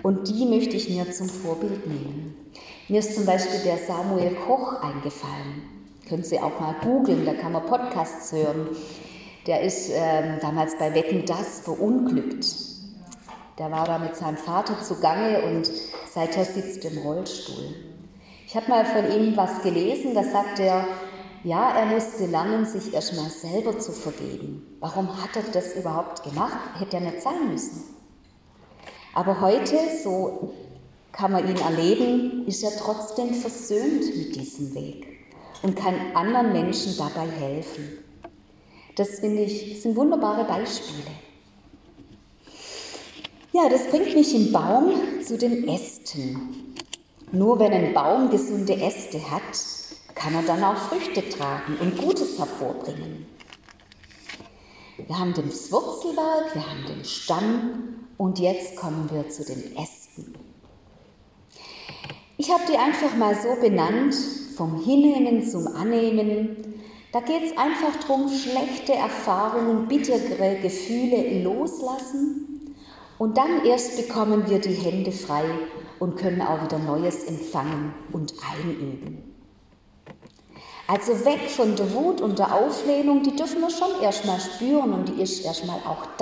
Und die möchte ich mir zum Vorbild nehmen. Mir ist zum Beispiel der Samuel Koch eingefallen. Können Sie auch mal googeln, da kann man Podcasts hören. Der ist ähm, damals bei Wetten, dass verunglückt. Der war da mit seinem Vater zugange und seither sitzt er im Rollstuhl. Ich habe mal von ihm was gelesen, da sagt er, ja, er musste lernen, sich erstmal selber zu vergeben. Warum hat er das überhaupt gemacht? Hätte er nicht sein müssen. Aber heute, so kann man ihn erleben, ist er trotzdem versöhnt mit diesem Weg und kann anderen Menschen dabei helfen. Das finde ich, das sind wunderbare Beispiele. Ja, das bringt mich im Baum zu den Ästen. Nur wenn ein Baum gesunde Äste hat, kann er dann auch Früchte tragen und Gutes hervorbringen. Wir haben das Wurzelwerk, wir haben den Stamm und jetzt kommen wir zu den Ästen. Ich habe die einfach mal so benannt, vom Hinnehmen zum Annehmen. Da geht es einfach darum, schlechte Erfahrungen, bittere Gefühle loslassen und dann erst bekommen wir die Hände frei und können auch wieder Neues empfangen und einüben. Also weg von der Wut und der Auflehnung, die dürfen wir schon erstmal spüren und die ist erstmal auch da.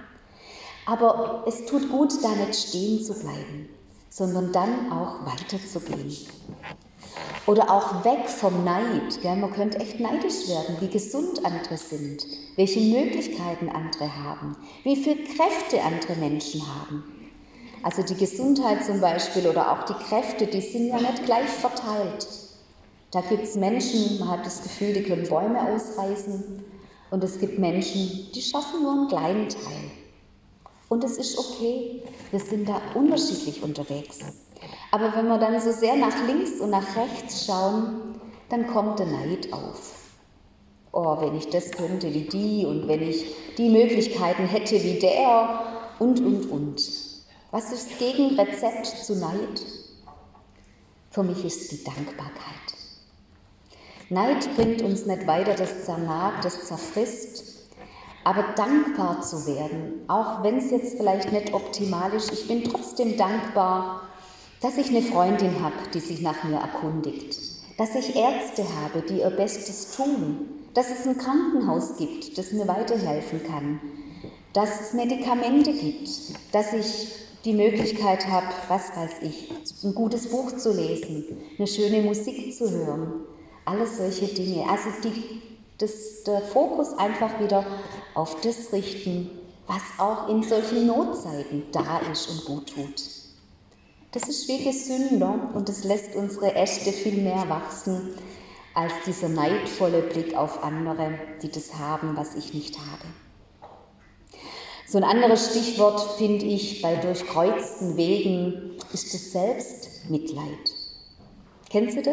Aber es tut gut, da nicht stehen zu bleiben, sondern dann auch weiterzugehen. Oder auch weg vom Neid. Gell? Man könnte echt neidisch werden, wie gesund andere sind, welche Möglichkeiten andere haben, wie viele Kräfte andere Menschen haben. Also die Gesundheit zum Beispiel oder auch die Kräfte, die sind ja nicht gleich verteilt. Da gibt es Menschen, man hat das Gefühl, die können Bäume ausreißen und es gibt Menschen, die schaffen nur einen kleinen Teil. Und es ist okay, wir sind da unterschiedlich unterwegs. Aber wenn wir dann so sehr nach links und nach rechts schauen, dann kommt der Neid auf. Oh, wenn ich das könnte wie die und wenn ich die Möglichkeiten hätte wie der und, und, und. Was ist das Gegenrezept zu Neid? Für mich ist die Dankbarkeit. Neid bringt uns nicht weiter, das zernagt, das zerfrisst. Aber dankbar zu werden, auch wenn es jetzt vielleicht nicht optimal ist, ich bin trotzdem dankbar, dass ich eine Freundin habe, die sich nach mir erkundigt, dass ich Ärzte habe, die ihr Bestes tun, dass es ein Krankenhaus gibt, das mir weiterhelfen kann, dass es Medikamente gibt, dass ich die Möglichkeit habe, was weiß ich, ein gutes Buch zu lesen, eine schöne Musik zu hören, alles solche Dinge. Also die, das, der Fokus einfach wieder auf das richten, was auch in solchen Notzeiten da ist und gut tut. Das ist wie gesünder und das lässt unsere Äste viel mehr wachsen als dieser neidvolle Blick auf andere, die das haben, was ich nicht habe. So ein anderes Stichwort finde ich bei durchkreuzten Wegen ist das Selbstmitleid. Kennen Sie das?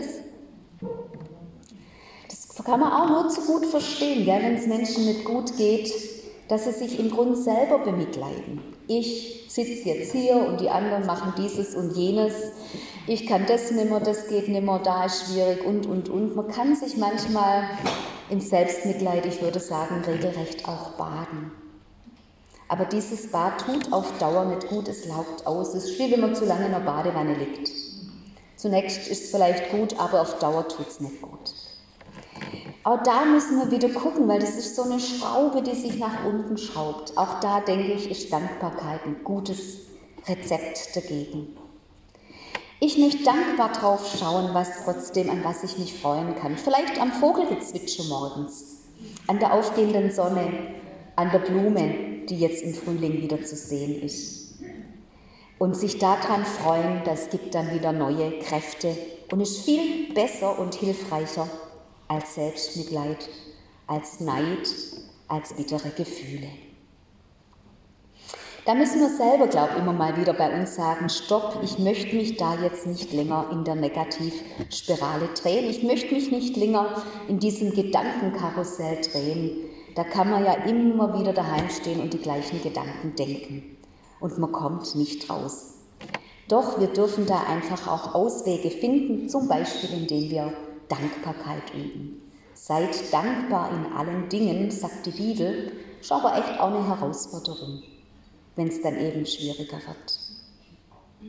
Das kann man auch nur zu gut verstehen, wenn es Menschen nicht gut geht, dass sie sich im Grunde selber bemitleiden. Ich sitze jetzt hier und die anderen machen dieses und jenes. Ich kann das nimmer, das geht nimmer, da ist schwierig und, und, und. Man kann sich manchmal im Selbstmitleid, ich würde sagen, regelrecht auch baden. Aber dieses Bad tut auf Dauer nicht gut, es laugt aus. Es ist wie wenn man zu lange in der Badewanne liegt. Zunächst ist es vielleicht gut, aber auf Dauer tut es nicht gut. Auch da müssen wir wieder gucken, weil das ist so eine Schraube, die sich nach unten schraubt. Auch da, denke ich, ist Dankbarkeit ein gutes Rezept dagegen. Ich möchte dankbar drauf schauen, was trotzdem, an was ich mich freuen kann. Vielleicht am Vogelgezwitscher morgens, an der aufgehenden Sonne, an der Blume, die jetzt im Frühling wieder zu sehen ist. Und sich daran freuen, das gibt dann wieder neue Kräfte und ist viel besser und hilfreicher als Selbstmitleid, als Neid, als bittere Gefühle. Da müssen wir selber, glaube ich, immer mal wieder bei uns sagen, stopp, ich möchte mich da jetzt nicht länger in der Negativspirale drehen, ich möchte mich nicht länger in diesem Gedankenkarussell drehen. Da kann man ja immer wieder daheim stehen und die gleichen Gedanken denken und man kommt nicht raus. Doch wir dürfen da einfach auch Auswege finden, zum Beispiel indem wir Dankbarkeit üben. Seid dankbar in allen Dingen, sagt die Bibel, ist aber echt auch eine Herausforderung, wenn es dann eben schwieriger wird.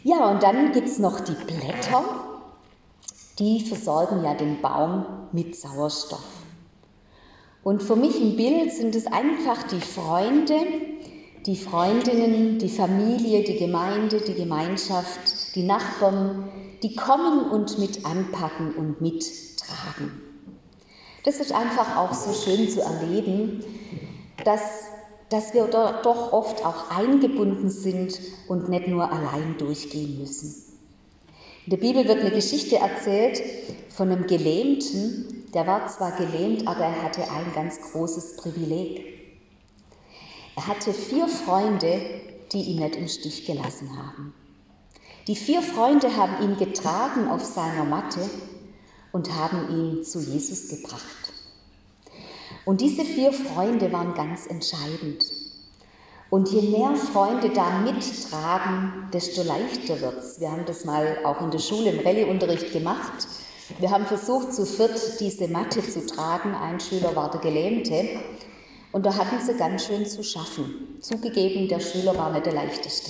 Ja, und dann gibt es noch die Blätter, die versorgen ja den Baum mit Sauerstoff. Und für mich ein Bild sind es einfach die Freunde, die Freundinnen, die Familie, die Gemeinde, die Gemeinschaft, die Nachbarn, die kommen und mit anpacken und mittragen. Das ist einfach auch so schön zu erleben, dass, dass wir doch oft auch eingebunden sind und nicht nur allein durchgehen müssen. In der Bibel wird eine Geschichte erzählt von einem Gelähmten, der war zwar gelähmt, aber er hatte ein ganz großes Privileg. Er hatte vier Freunde, die ihn nicht im Stich gelassen haben. Die vier Freunde haben ihn getragen auf seiner Matte und haben ihn zu Jesus gebracht. Und diese vier Freunde waren ganz entscheidend. Und je mehr Freunde da mittragen, desto leichter wird es. Wir haben das mal auch in der Schule im Rallye-Unterricht gemacht. Wir haben versucht, zu viert diese Matte zu tragen. Ein Schüler war der Gelähmte. Und da hatten sie ganz schön zu schaffen. Zugegeben, der Schüler war nicht der leichteste.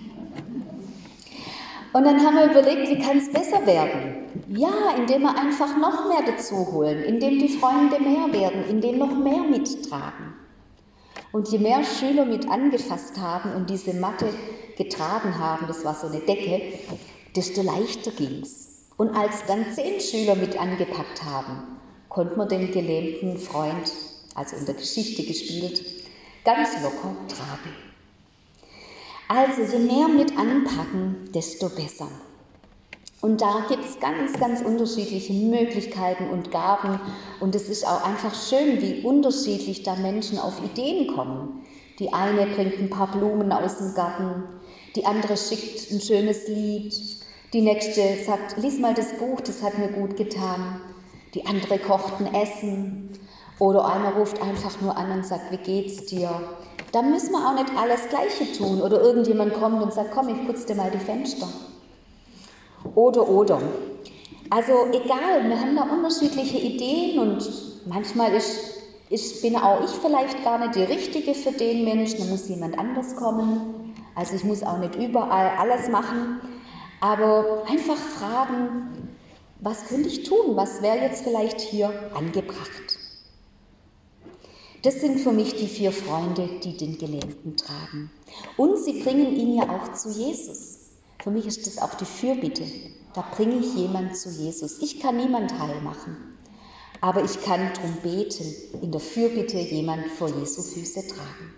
Und dann haben wir überlegt, wie kann es besser werden? Ja, indem wir einfach noch mehr dazu holen, indem die Freunde mehr werden, indem noch mehr mittragen. Und je mehr Schüler mit angefasst haben und diese Matte getragen haben, das war so eine Decke, desto leichter ging es. Und als dann zehn Schüler mit angepackt haben, konnte man den gelähmten Freund, also in der Geschichte gespielt, ganz locker tragen. Also je mehr mit anpacken, desto besser. Und da gibt es ganz, ganz unterschiedliche Möglichkeiten und Gaben. Und es ist auch einfach schön, wie unterschiedlich da Menschen auf Ideen kommen. Die eine bringt ein paar Blumen aus dem Garten, die andere schickt ein schönes Lied, die nächste sagt, lies mal das Buch, das hat mir gut getan. Die andere kocht ein Essen. Oder einer ruft einfach nur an und sagt, wie geht's dir? Da müssen wir auch nicht alles Gleiche tun. Oder irgendjemand kommt und sagt, komm, ich putze dir mal die Fenster. Oder, oder. Also egal, wir haben da unterschiedliche Ideen und manchmal ist, ist, bin auch ich vielleicht gar nicht die Richtige für den Menschen, da muss jemand anders kommen. Also ich muss auch nicht überall alles machen, aber einfach fragen, was könnte ich tun, was wäre jetzt vielleicht hier angebracht. Das sind für mich die vier Freunde, die den Gelähmten tragen. Und sie bringen ihn ja auch zu Jesus. Für mich ist das auch die Fürbitte. Da bringe ich jemanden zu Jesus. Ich kann niemand heil machen, aber ich kann darum beten, in der Fürbitte jemanden vor Jesu Füße tragen.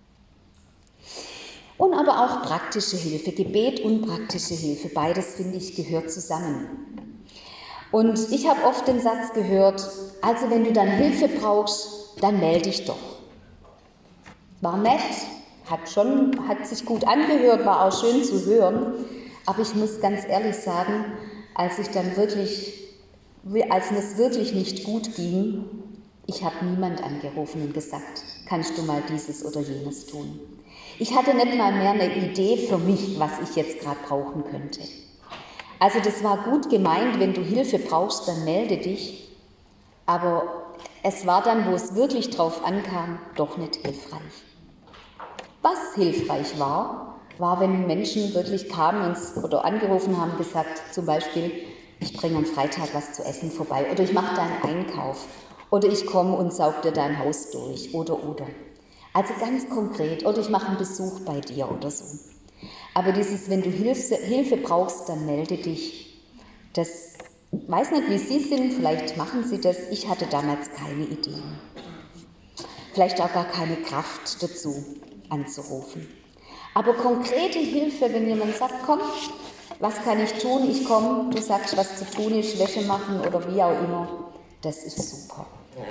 Und aber auch praktische Hilfe, Gebet und praktische Hilfe, beides finde ich gehört zusammen. Und ich habe oft den Satz gehört, also wenn du dann Hilfe brauchst, dann melde dich doch. War nett, hat schon, hat sich gut angehört, war auch schön zu hören. Aber ich muss ganz ehrlich sagen, als ich dann wirklich, als mir es wirklich nicht gut ging, ich habe niemand angerufen und gesagt, kannst du mal dieses oder jenes tun. Ich hatte nicht mal mehr eine Idee für mich, was ich jetzt gerade brauchen könnte. Also das war gut gemeint, wenn du Hilfe brauchst, dann melde dich. Aber es war dann, wo es wirklich drauf ankam, doch nicht hilfreich. Was hilfreich war, war, wenn Menschen wirklich kamen uns oder angerufen haben, gesagt, zum Beispiel, ich bringe am Freitag was zu essen vorbei oder ich mache deinen Einkauf oder ich komme und saug dir dein Haus durch oder, oder. Also ganz konkret oder ich mache einen Besuch bei dir oder so. Aber dieses, wenn du Hilfe, Hilfe brauchst, dann melde dich. Das weiß nicht, wie Sie sind, vielleicht machen Sie das. Ich hatte damals keine Ideen. Vielleicht auch gar keine Kraft dazu, anzurufen. Aber konkrete Hilfe, wenn jemand sagt, komm, was kann ich tun? Ich komme, du sagst, was zu tun ist, Wäsche machen oder wie auch immer. Das ist super.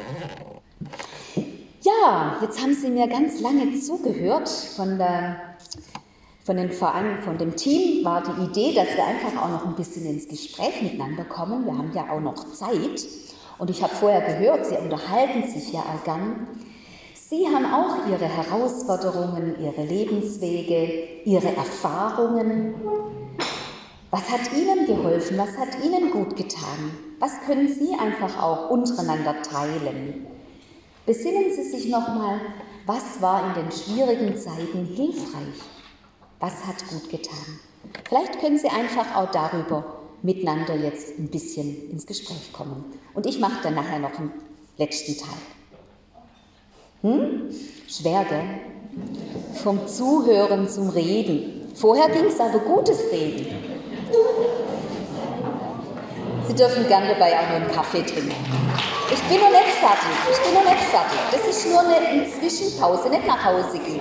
Ja, jetzt haben Sie mir ganz lange zugehört. Von, der, von, den Verein, von dem Team war die Idee, dass wir einfach auch noch ein bisschen ins Gespräch miteinander kommen. Wir haben ja auch noch Zeit. Und ich habe vorher gehört, Sie unterhalten sich ja auch gern. Sie haben auch Ihre Herausforderungen, Ihre Lebenswege, Ihre Erfahrungen. Was hat Ihnen geholfen? Was hat Ihnen gut getan? Was können Sie einfach auch untereinander teilen? Besinnen Sie sich nochmal, was war in den schwierigen Zeiten hilfreich? Was hat gut getan? Vielleicht können Sie einfach auch darüber miteinander jetzt ein bisschen ins Gespräch kommen. Und ich mache dann nachher noch einen letzten Teil. Hm? Schwer, gell? Vom Zuhören zum Reden. Vorher ging es aber gutes Reden. Sie dürfen gern dabei auch noch einen Kaffee trinken. Ich bin noch nicht fertig. Ich bin noch nicht fertig. Das ist nur eine Zwischenpause, nicht nach Hause gehen.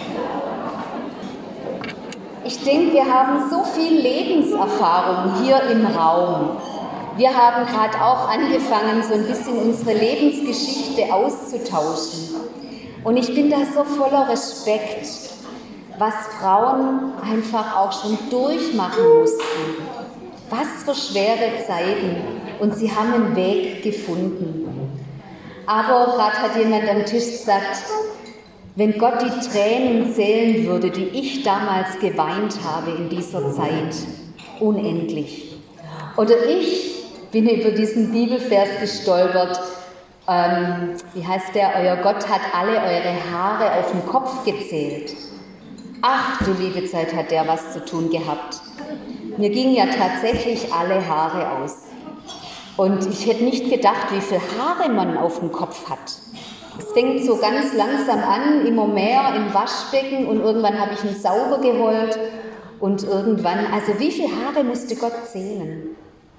Ich denke, wir haben so viel Lebenserfahrung hier im Raum. Wir haben gerade auch angefangen, so ein bisschen unsere Lebensgeschichte auszutauschen. Und ich bin da so voller Respekt, was Frauen einfach auch schon durchmachen mussten. Was für schwere Zeiten. Und sie haben einen Weg gefunden. Aber gerade hat jemand am Tisch gesagt, wenn Gott die Tränen zählen würde, die ich damals geweint habe in dieser Zeit, unendlich. Oder ich bin über diesen Bibelvers gestolpert, ähm, wie heißt der, euer Gott hat alle eure Haare auf dem Kopf gezählt. Ach, du liebe Zeit, hat der was zu tun gehabt. Mir gingen ja tatsächlich alle Haare aus. Und ich hätte nicht gedacht, wie viele Haare man auf dem Kopf hat. Es fängt so ganz langsam an, immer mehr im Waschbecken und irgendwann habe ich ihn sauber geholt und irgendwann, also wie viele Haare musste Gott zählen?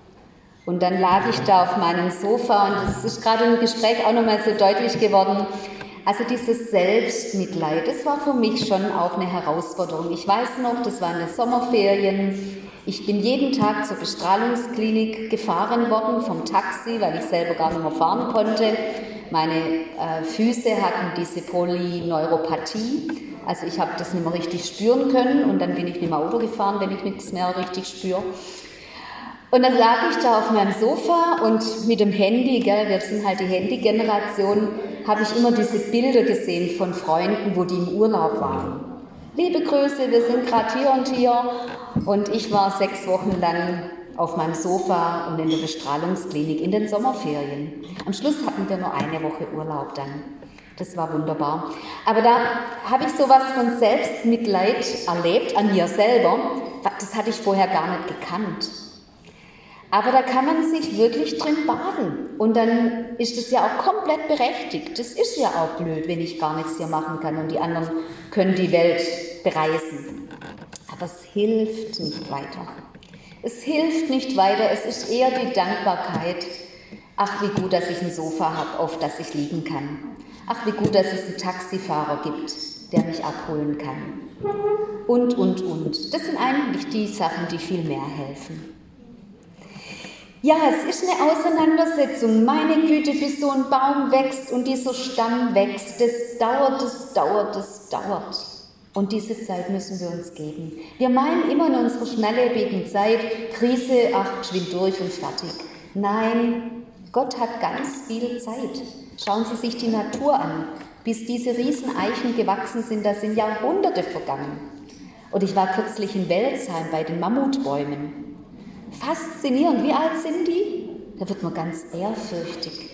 Und dann lag ich da auf meinem Sofa und es ist gerade im Gespräch auch nochmal so deutlich geworden, also dieses Selbstmitleid, das war für mich schon auch eine Herausforderung. Ich weiß noch, das waren die Sommerferien. Ich bin jeden Tag zur Bestrahlungsklinik gefahren worden vom Taxi, weil ich selber gar nicht mehr fahren konnte. Meine äh, Füße hatten diese Polyneuropathie, also ich habe das nicht mehr richtig spüren können und dann bin ich nicht mehr Auto gefahren, wenn ich nichts mehr richtig spüre. Und dann lag ich da auf meinem Sofa und mit dem Handy, gell, wir sind halt die Handy-Generation, habe ich immer diese Bilder gesehen von Freunden, wo die im Urlaub waren. Liebe Grüße, wir sind gerade hier und hier. Und ich war sechs Wochen lang auf meinem Sofa und in der Bestrahlungsklinik in den Sommerferien. Am Schluss hatten wir nur eine Woche Urlaub dann. Das war wunderbar. Aber da habe ich sowas von Selbstmitleid erlebt an mir selber. Das hatte ich vorher gar nicht gekannt. Aber da kann man sich wirklich drin baden. Und dann ist es ja auch komplett berechtigt. Das ist ja auch blöd, wenn ich gar nichts hier machen kann und die anderen können die Welt bereisen. Aber es hilft nicht weiter. Es hilft nicht weiter, es ist eher die Dankbarkeit. Ach, wie gut, dass ich ein Sofa habe, auf das ich liegen kann. Ach, wie gut, dass es einen Taxifahrer gibt, der mich abholen kann. Und, und, und. Das sind eigentlich die Sachen, die viel mehr helfen. Ja, es ist eine Auseinandersetzung. Meine Güte, bis so ein Baum wächst und dieser Stamm wächst, das dauert, das dauert, das dauert. Und diese Zeit müssen wir uns geben. Wir meinen immer in unserer schnelllebigen Zeit, Krise, ach, geschwind durch und fertig. Nein, Gott hat ganz viel Zeit. Schauen Sie sich die Natur an. Bis diese Rieseneichen gewachsen sind, da sind Jahrhunderte vergangen. Und ich war kürzlich in Welzheim bei den Mammutbäumen. Faszinierend. Wie alt sind die? Da wird man ganz ehrfürchtig.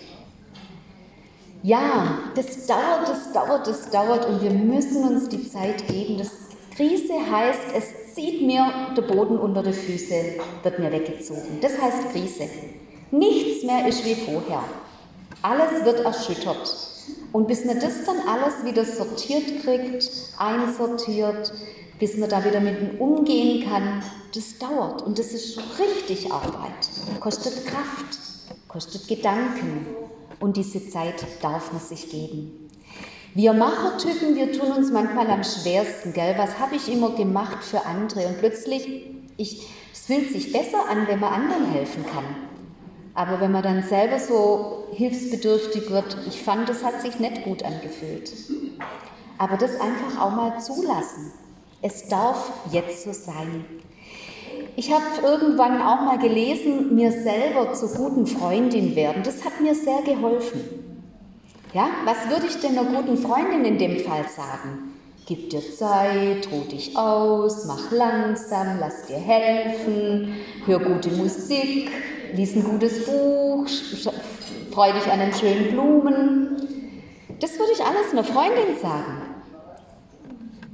Ja, das dauert, das dauert, das dauert und wir müssen uns die Zeit geben. Das Krise heißt, es zieht mir der Boden unter die Füße, wird mir weggezogen. Das heißt Krise. Nichts mehr ist wie vorher. Alles wird erschüttert. Und bis man das dann alles wieder sortiert kriegt, einsortiert, bis man da wieder mit ihm umgehen kann, das dauert. Und das ist richtig Arbeit. Kostet Kraft, kostet Gedanken. Und diese Zeit darf man sich geben. Wir Machertypen, wir tun uns manchmal am schwersten, gell? Was habe ich immer gemacht für andere? Und plötzlich, ich, es fühlt sich besser an, wenn man anderen helfen kann. Aber wenn man dann selber so hilfsbedürftig wird, ich fand, das hat sich nicht gut angefühlt. Aber das einfach auch mal zulassen. Es darf jetzt so sein. Ich habe irgendwann auch mal gelesen, mir selber zur guten Freundin werden. Das hat mir sehr geholfen. Ja, was würde ich denn einer guten Freundin in dem Fall sagen? Gib dir Zeit, ruh dich aus, mach langsam, lass dir helfen, hör gute Musik, lies ein gutes Buch, freu dich an den schönen Blumen. Das würde ich alles einer Freundin sagen.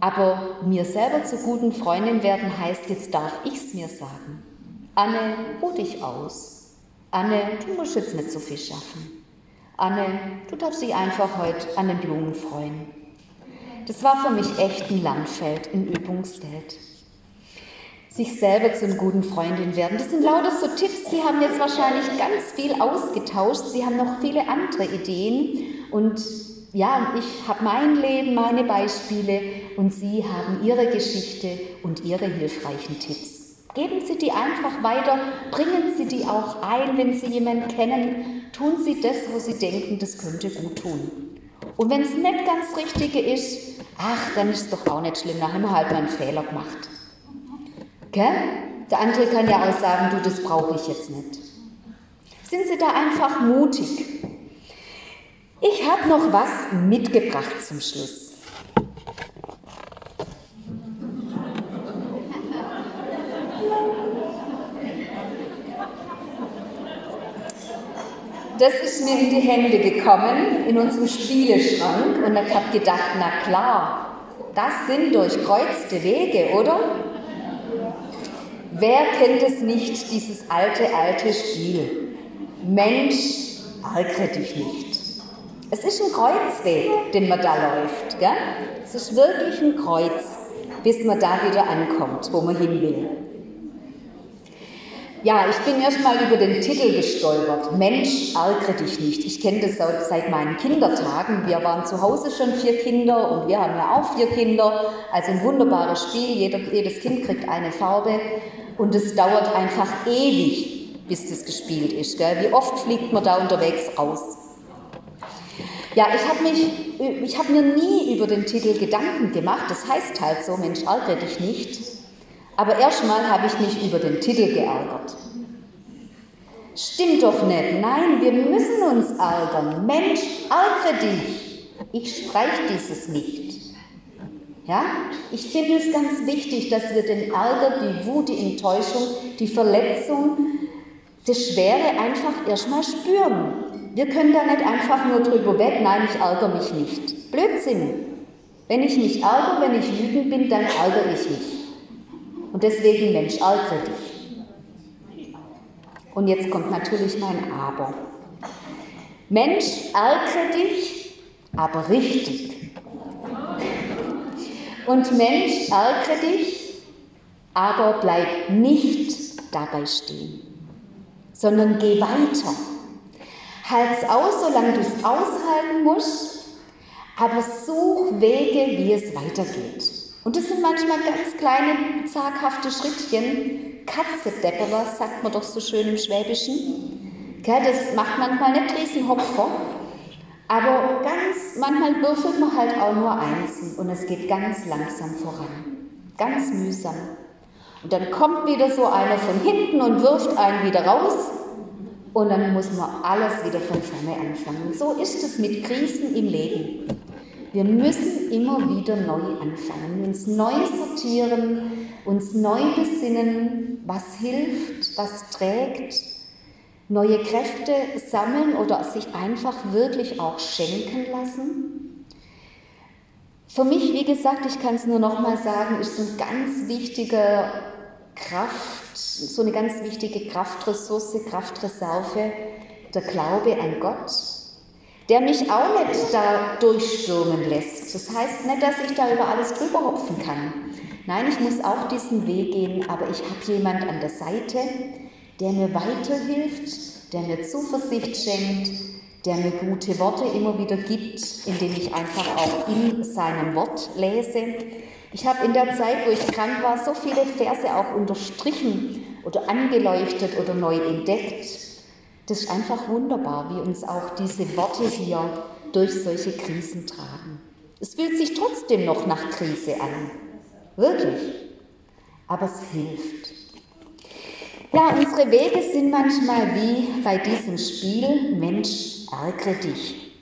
Aber mir selber zur guten Freundin werden heißt, jetzt darf ich es mir sagen. Anne, ruh dich aus. Anne, du musst jetzt nicht so viel schaffen. Anne, du darfst dich einfach heute an den Blumen freuen. Das war für mich echt ein Lernfeld, ein Übungsfeld. Sich selber zur guten Freundin werden. Das sind lauter so Tipps, die haben jetzt wahrscheinlich ganz viel ausgetauscht. Sie haben noch viele andere Ideen. Und ja, ich habe mein Leben, meine Beispiele und Sie haben Ihre Geschichte und Ihre hilfreichen Tipps. Geben Sie die einfach weiter, bringen Sie die auch ein, wenn Sie jemanden kennen. Tun Sie das, wo Sie denken, das könnte gut tun. Und wenn es nicht ganz Richtige ist, ach, dann ist es doch auch nicht schlimm, dann haben wir halt mal einen Fehler gemacht. Gell? Der andere kann ja auch sagen, du, das brauche ich jetzt nicht. Sind Sie da einfach mutig? Ich habe noch was mitgebracht zum Schluss. Das ist mir in die Hände gekommen, in unserem Spieleschrank, und ich habe gedacht, na klar, das sind durchkreuzte Wege, oder? Wer kennt es nicht, dieses alte, alte Spiel? Mensch, ärgere dich nicht. Es ist ein Kreuzweg, den man da läuft. Gell? Es ist wirklich ein Kreuz, bis man da wieder ankommt, wo man hin will. Ja, ich bin erst mal über den Titel gestolpert. Mensch, ärgere dich nicht. Ich kenne das seit meinen Kindertagen. Wir waren zu Hause schon vier Kinder und wir haben ja auch vier Kinder. Also ein wunderbares Spiel. Jeder, jedes Kind kriegt eine Farbe und es dauert einfach ewig, bis das gespielt ist. Gell? Wie oft fliegt man da unterwegs raus? Ja, ich habe mich, ich habe mir nie über den Titel Gedanken gemacht. Das heißt halt so, Mensch, ärgere dich nicht. Aber erstmal habe ich mich über den Titel geärgert. Stimmt doch nicht. Nein, wir müssen uns ärgern. Mensch, ärgere dich. Ich streiche dieses nicht. Ja? Ich finde es ganz wichtig, dass wir den Ärger, die Wut, die Enttäuschung, die Verletzung, das Schwere einfach erstmal spüren. Wir können da nicht einfach nur drüber weg, nein, ich ärgere mich nicht. Blödsinn. Wenn ich mich ärgere, wenn ich wütend bin, dann ärgere ich mich. Und deswegen, Mensch, ärgere dich. Und jetzt kommt natürlich mein Aber. Mensch, ärgere dich, aber richtig. Und Mensch, ärgere dich, aber bleib nicht dabei stehen, sondern geh weiter. Halt's aus, solange du es aushalten musst, aber such Wege, wie es weitergeht. Und das sind manchmal ganz kleine, zaghafte Schrittchen. Katzedepperer, sagt man doch so schön im Schwäbischen. Das macht manchmal nicht Riesenhopfer, aber ganz, manchmal würfelt man halt auch nur Einsen und es geht ganz langsam voran, ganz mühsam. Und dann kommt wieder so einer von hinten und wirft einen wieder raus und dann muss man alles wieder von vorne anfangen. So ist es mit Krisen im Leben. Wir müssen immer wieder neu anfangen, uns neu sortieren, uns neu besinnen, was hilft, was trägt, neue Kräfte sammeln oder sich einfach wirklich auch schenken lassen. Für mich, wie gesagt, ich kann es nur noch mal sagen, ist so ein ganz wichtiger Kraft, so eine ganz wichtige Kraftressource, Kraftreserve, der Glaube an Gott, der mich auch nicht da durchstürmen lässt. Das heißt nicht, dass ich da über alles drüber hopfen kann. Nein, ich muss auch diesen Weg gehen, aber ich habe jemand an der Seite, der mir weiterhilft, der mir Zuversicht schenkt, der mir gute Worte immer wieder gibt, indem ich einfach auch in seinem Wort lese. Ich habe in der Zeit, wo ich krank war, so viele Verse auch unterstrichen oder angeleuchtet oder neu entdeckt. Das ist einfach wunderbar, wie uns auch diese Worte hier durch solche Krisen tragen. Es fühlt sich trotzdem noch nach Krise an, wirklich, aber es hilft. Ja, unsere Wege sind manchmal wie bei diesem Spiel, Mensch, ärgere dich.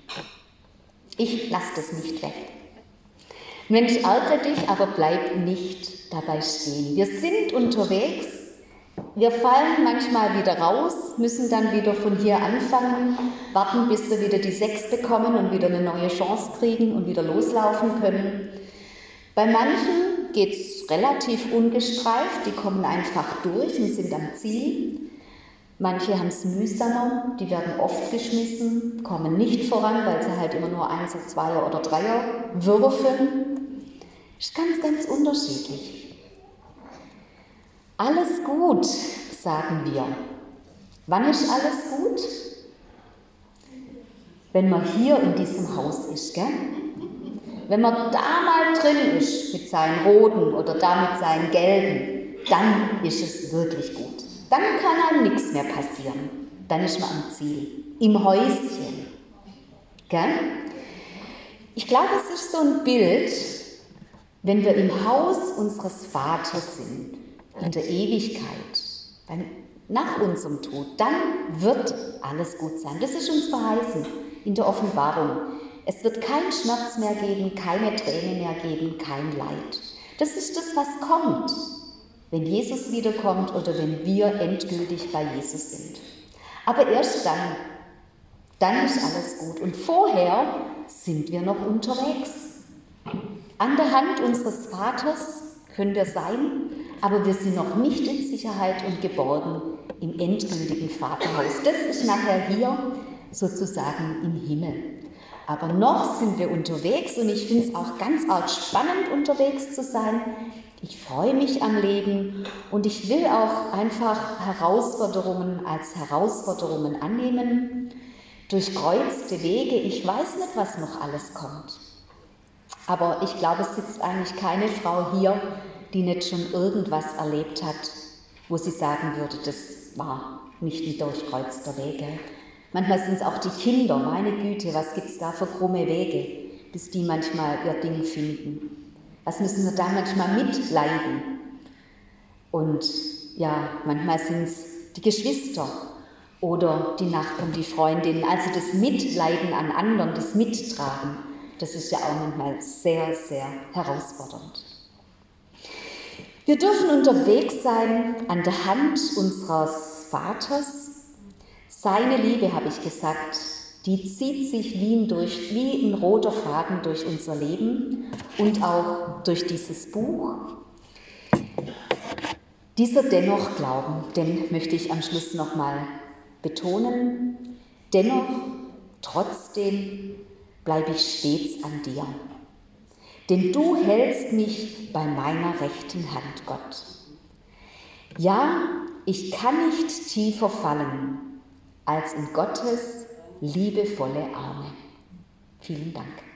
Ich lasse das nicht weg. Mensch, ärgere dich, aber bleib nicht dabei stehen. Wir sind unterwegs, wir fallen manchmal wieder raus, müssen dann wieder von hier anfangen, warten, bis wir wieder die Sechs bekommen und wieder eine neue Chance kriegen und wieder loslaufen können. Bei manchen geht es relativ ungestreift, die kommen einfach durch und sind am Ziel. Manche haben es mühsamer, die werden oft geschmissen, kommen nicht voran, weil sie halt immer nur Einser, Zweier oder Dreier würfeln. Ist ganz, ganz unterschiedlich. Alles gut, sagen wir. Wann ist alles gut? Wenn man hier in diesem Haus ist, gell? Wenn man da mal drin ist mit seinen roten oder da mit seinen gelben, dann ist es wirklich gut. Dann kann einem nichts mehr passieren. Dann ist man am Ziel, im Häuschen. Gell? Ich glaube, es ist so ein Bild, wenn wir im Haus unseres Vaters sind, in der Ewigkeit, beim, nach unserem Tod, dann wird alles gut sein. Das ist uns verheißen in der Offenbarung. Es wird keinen Schmerz mehr geben, keine Tränen mehr geben, kein Leid. Das ist das, was kommt, wenn Jesus wiederkommt oder wenn wir endgültig bei Jesus sind. Aber erst dann, dann ist alles gut. Und vorher sind wir noch unterwegs. An der Hand unseres Vaters können wir sein, aber wir sind noch nicht in Sicherheit und geborgen im endgültigen Vaterhaus. Das ist nachher hier sozusagen im Himmel. Aber noch sind wir unterwegs und ich finde es auch ganz arg spannend, unterwegs zu sein. Ich freue mich am Leben und ich will auch einfach Herausforderungen als Herausforderungen annehmen, durchkreuzte Wege. Ich weiß nicht, was noch alles kommt. Aber ich glaube, es sitzt eigentlich keine Frau hier, die nicht schon irgendwas erlebt hat, wo sie sagen würde, das war nicht ein durchkreuzter Weg. Manchmal sind es auch die Kinder, meine Güte, was gibt es da für krumme Wege, bis die manchmal ihr Ding finden. Was müssen wir da manchmal mitleiden? Und ja, manchmal sind es die Geschwister oder die Nachbarn, die Freundinnen. Also das Mitleiden an anderen, das Mittragen, das ist ja auch manchmal sehr, sehr herausfordernd. Wir dürfen unterwegs sein an der Hand unseres Vaters. Seine Liebe, habe ich gesagt, die zieht sich wie ein, durch, wie ein roter Faden durch unser Leben und auch durch dieses Buch. Dieser Dennoch-Glauben, den möchte ich am Schluss nochmal betonen. Dennoch, trotzdem bleibe ich stets an dir. Denn du hältst mich bei meiner rechten Hand, Gott. Ja, ich kann nicht tiefer fallen als in Gottes liebevolle Arme. Vielen Dank.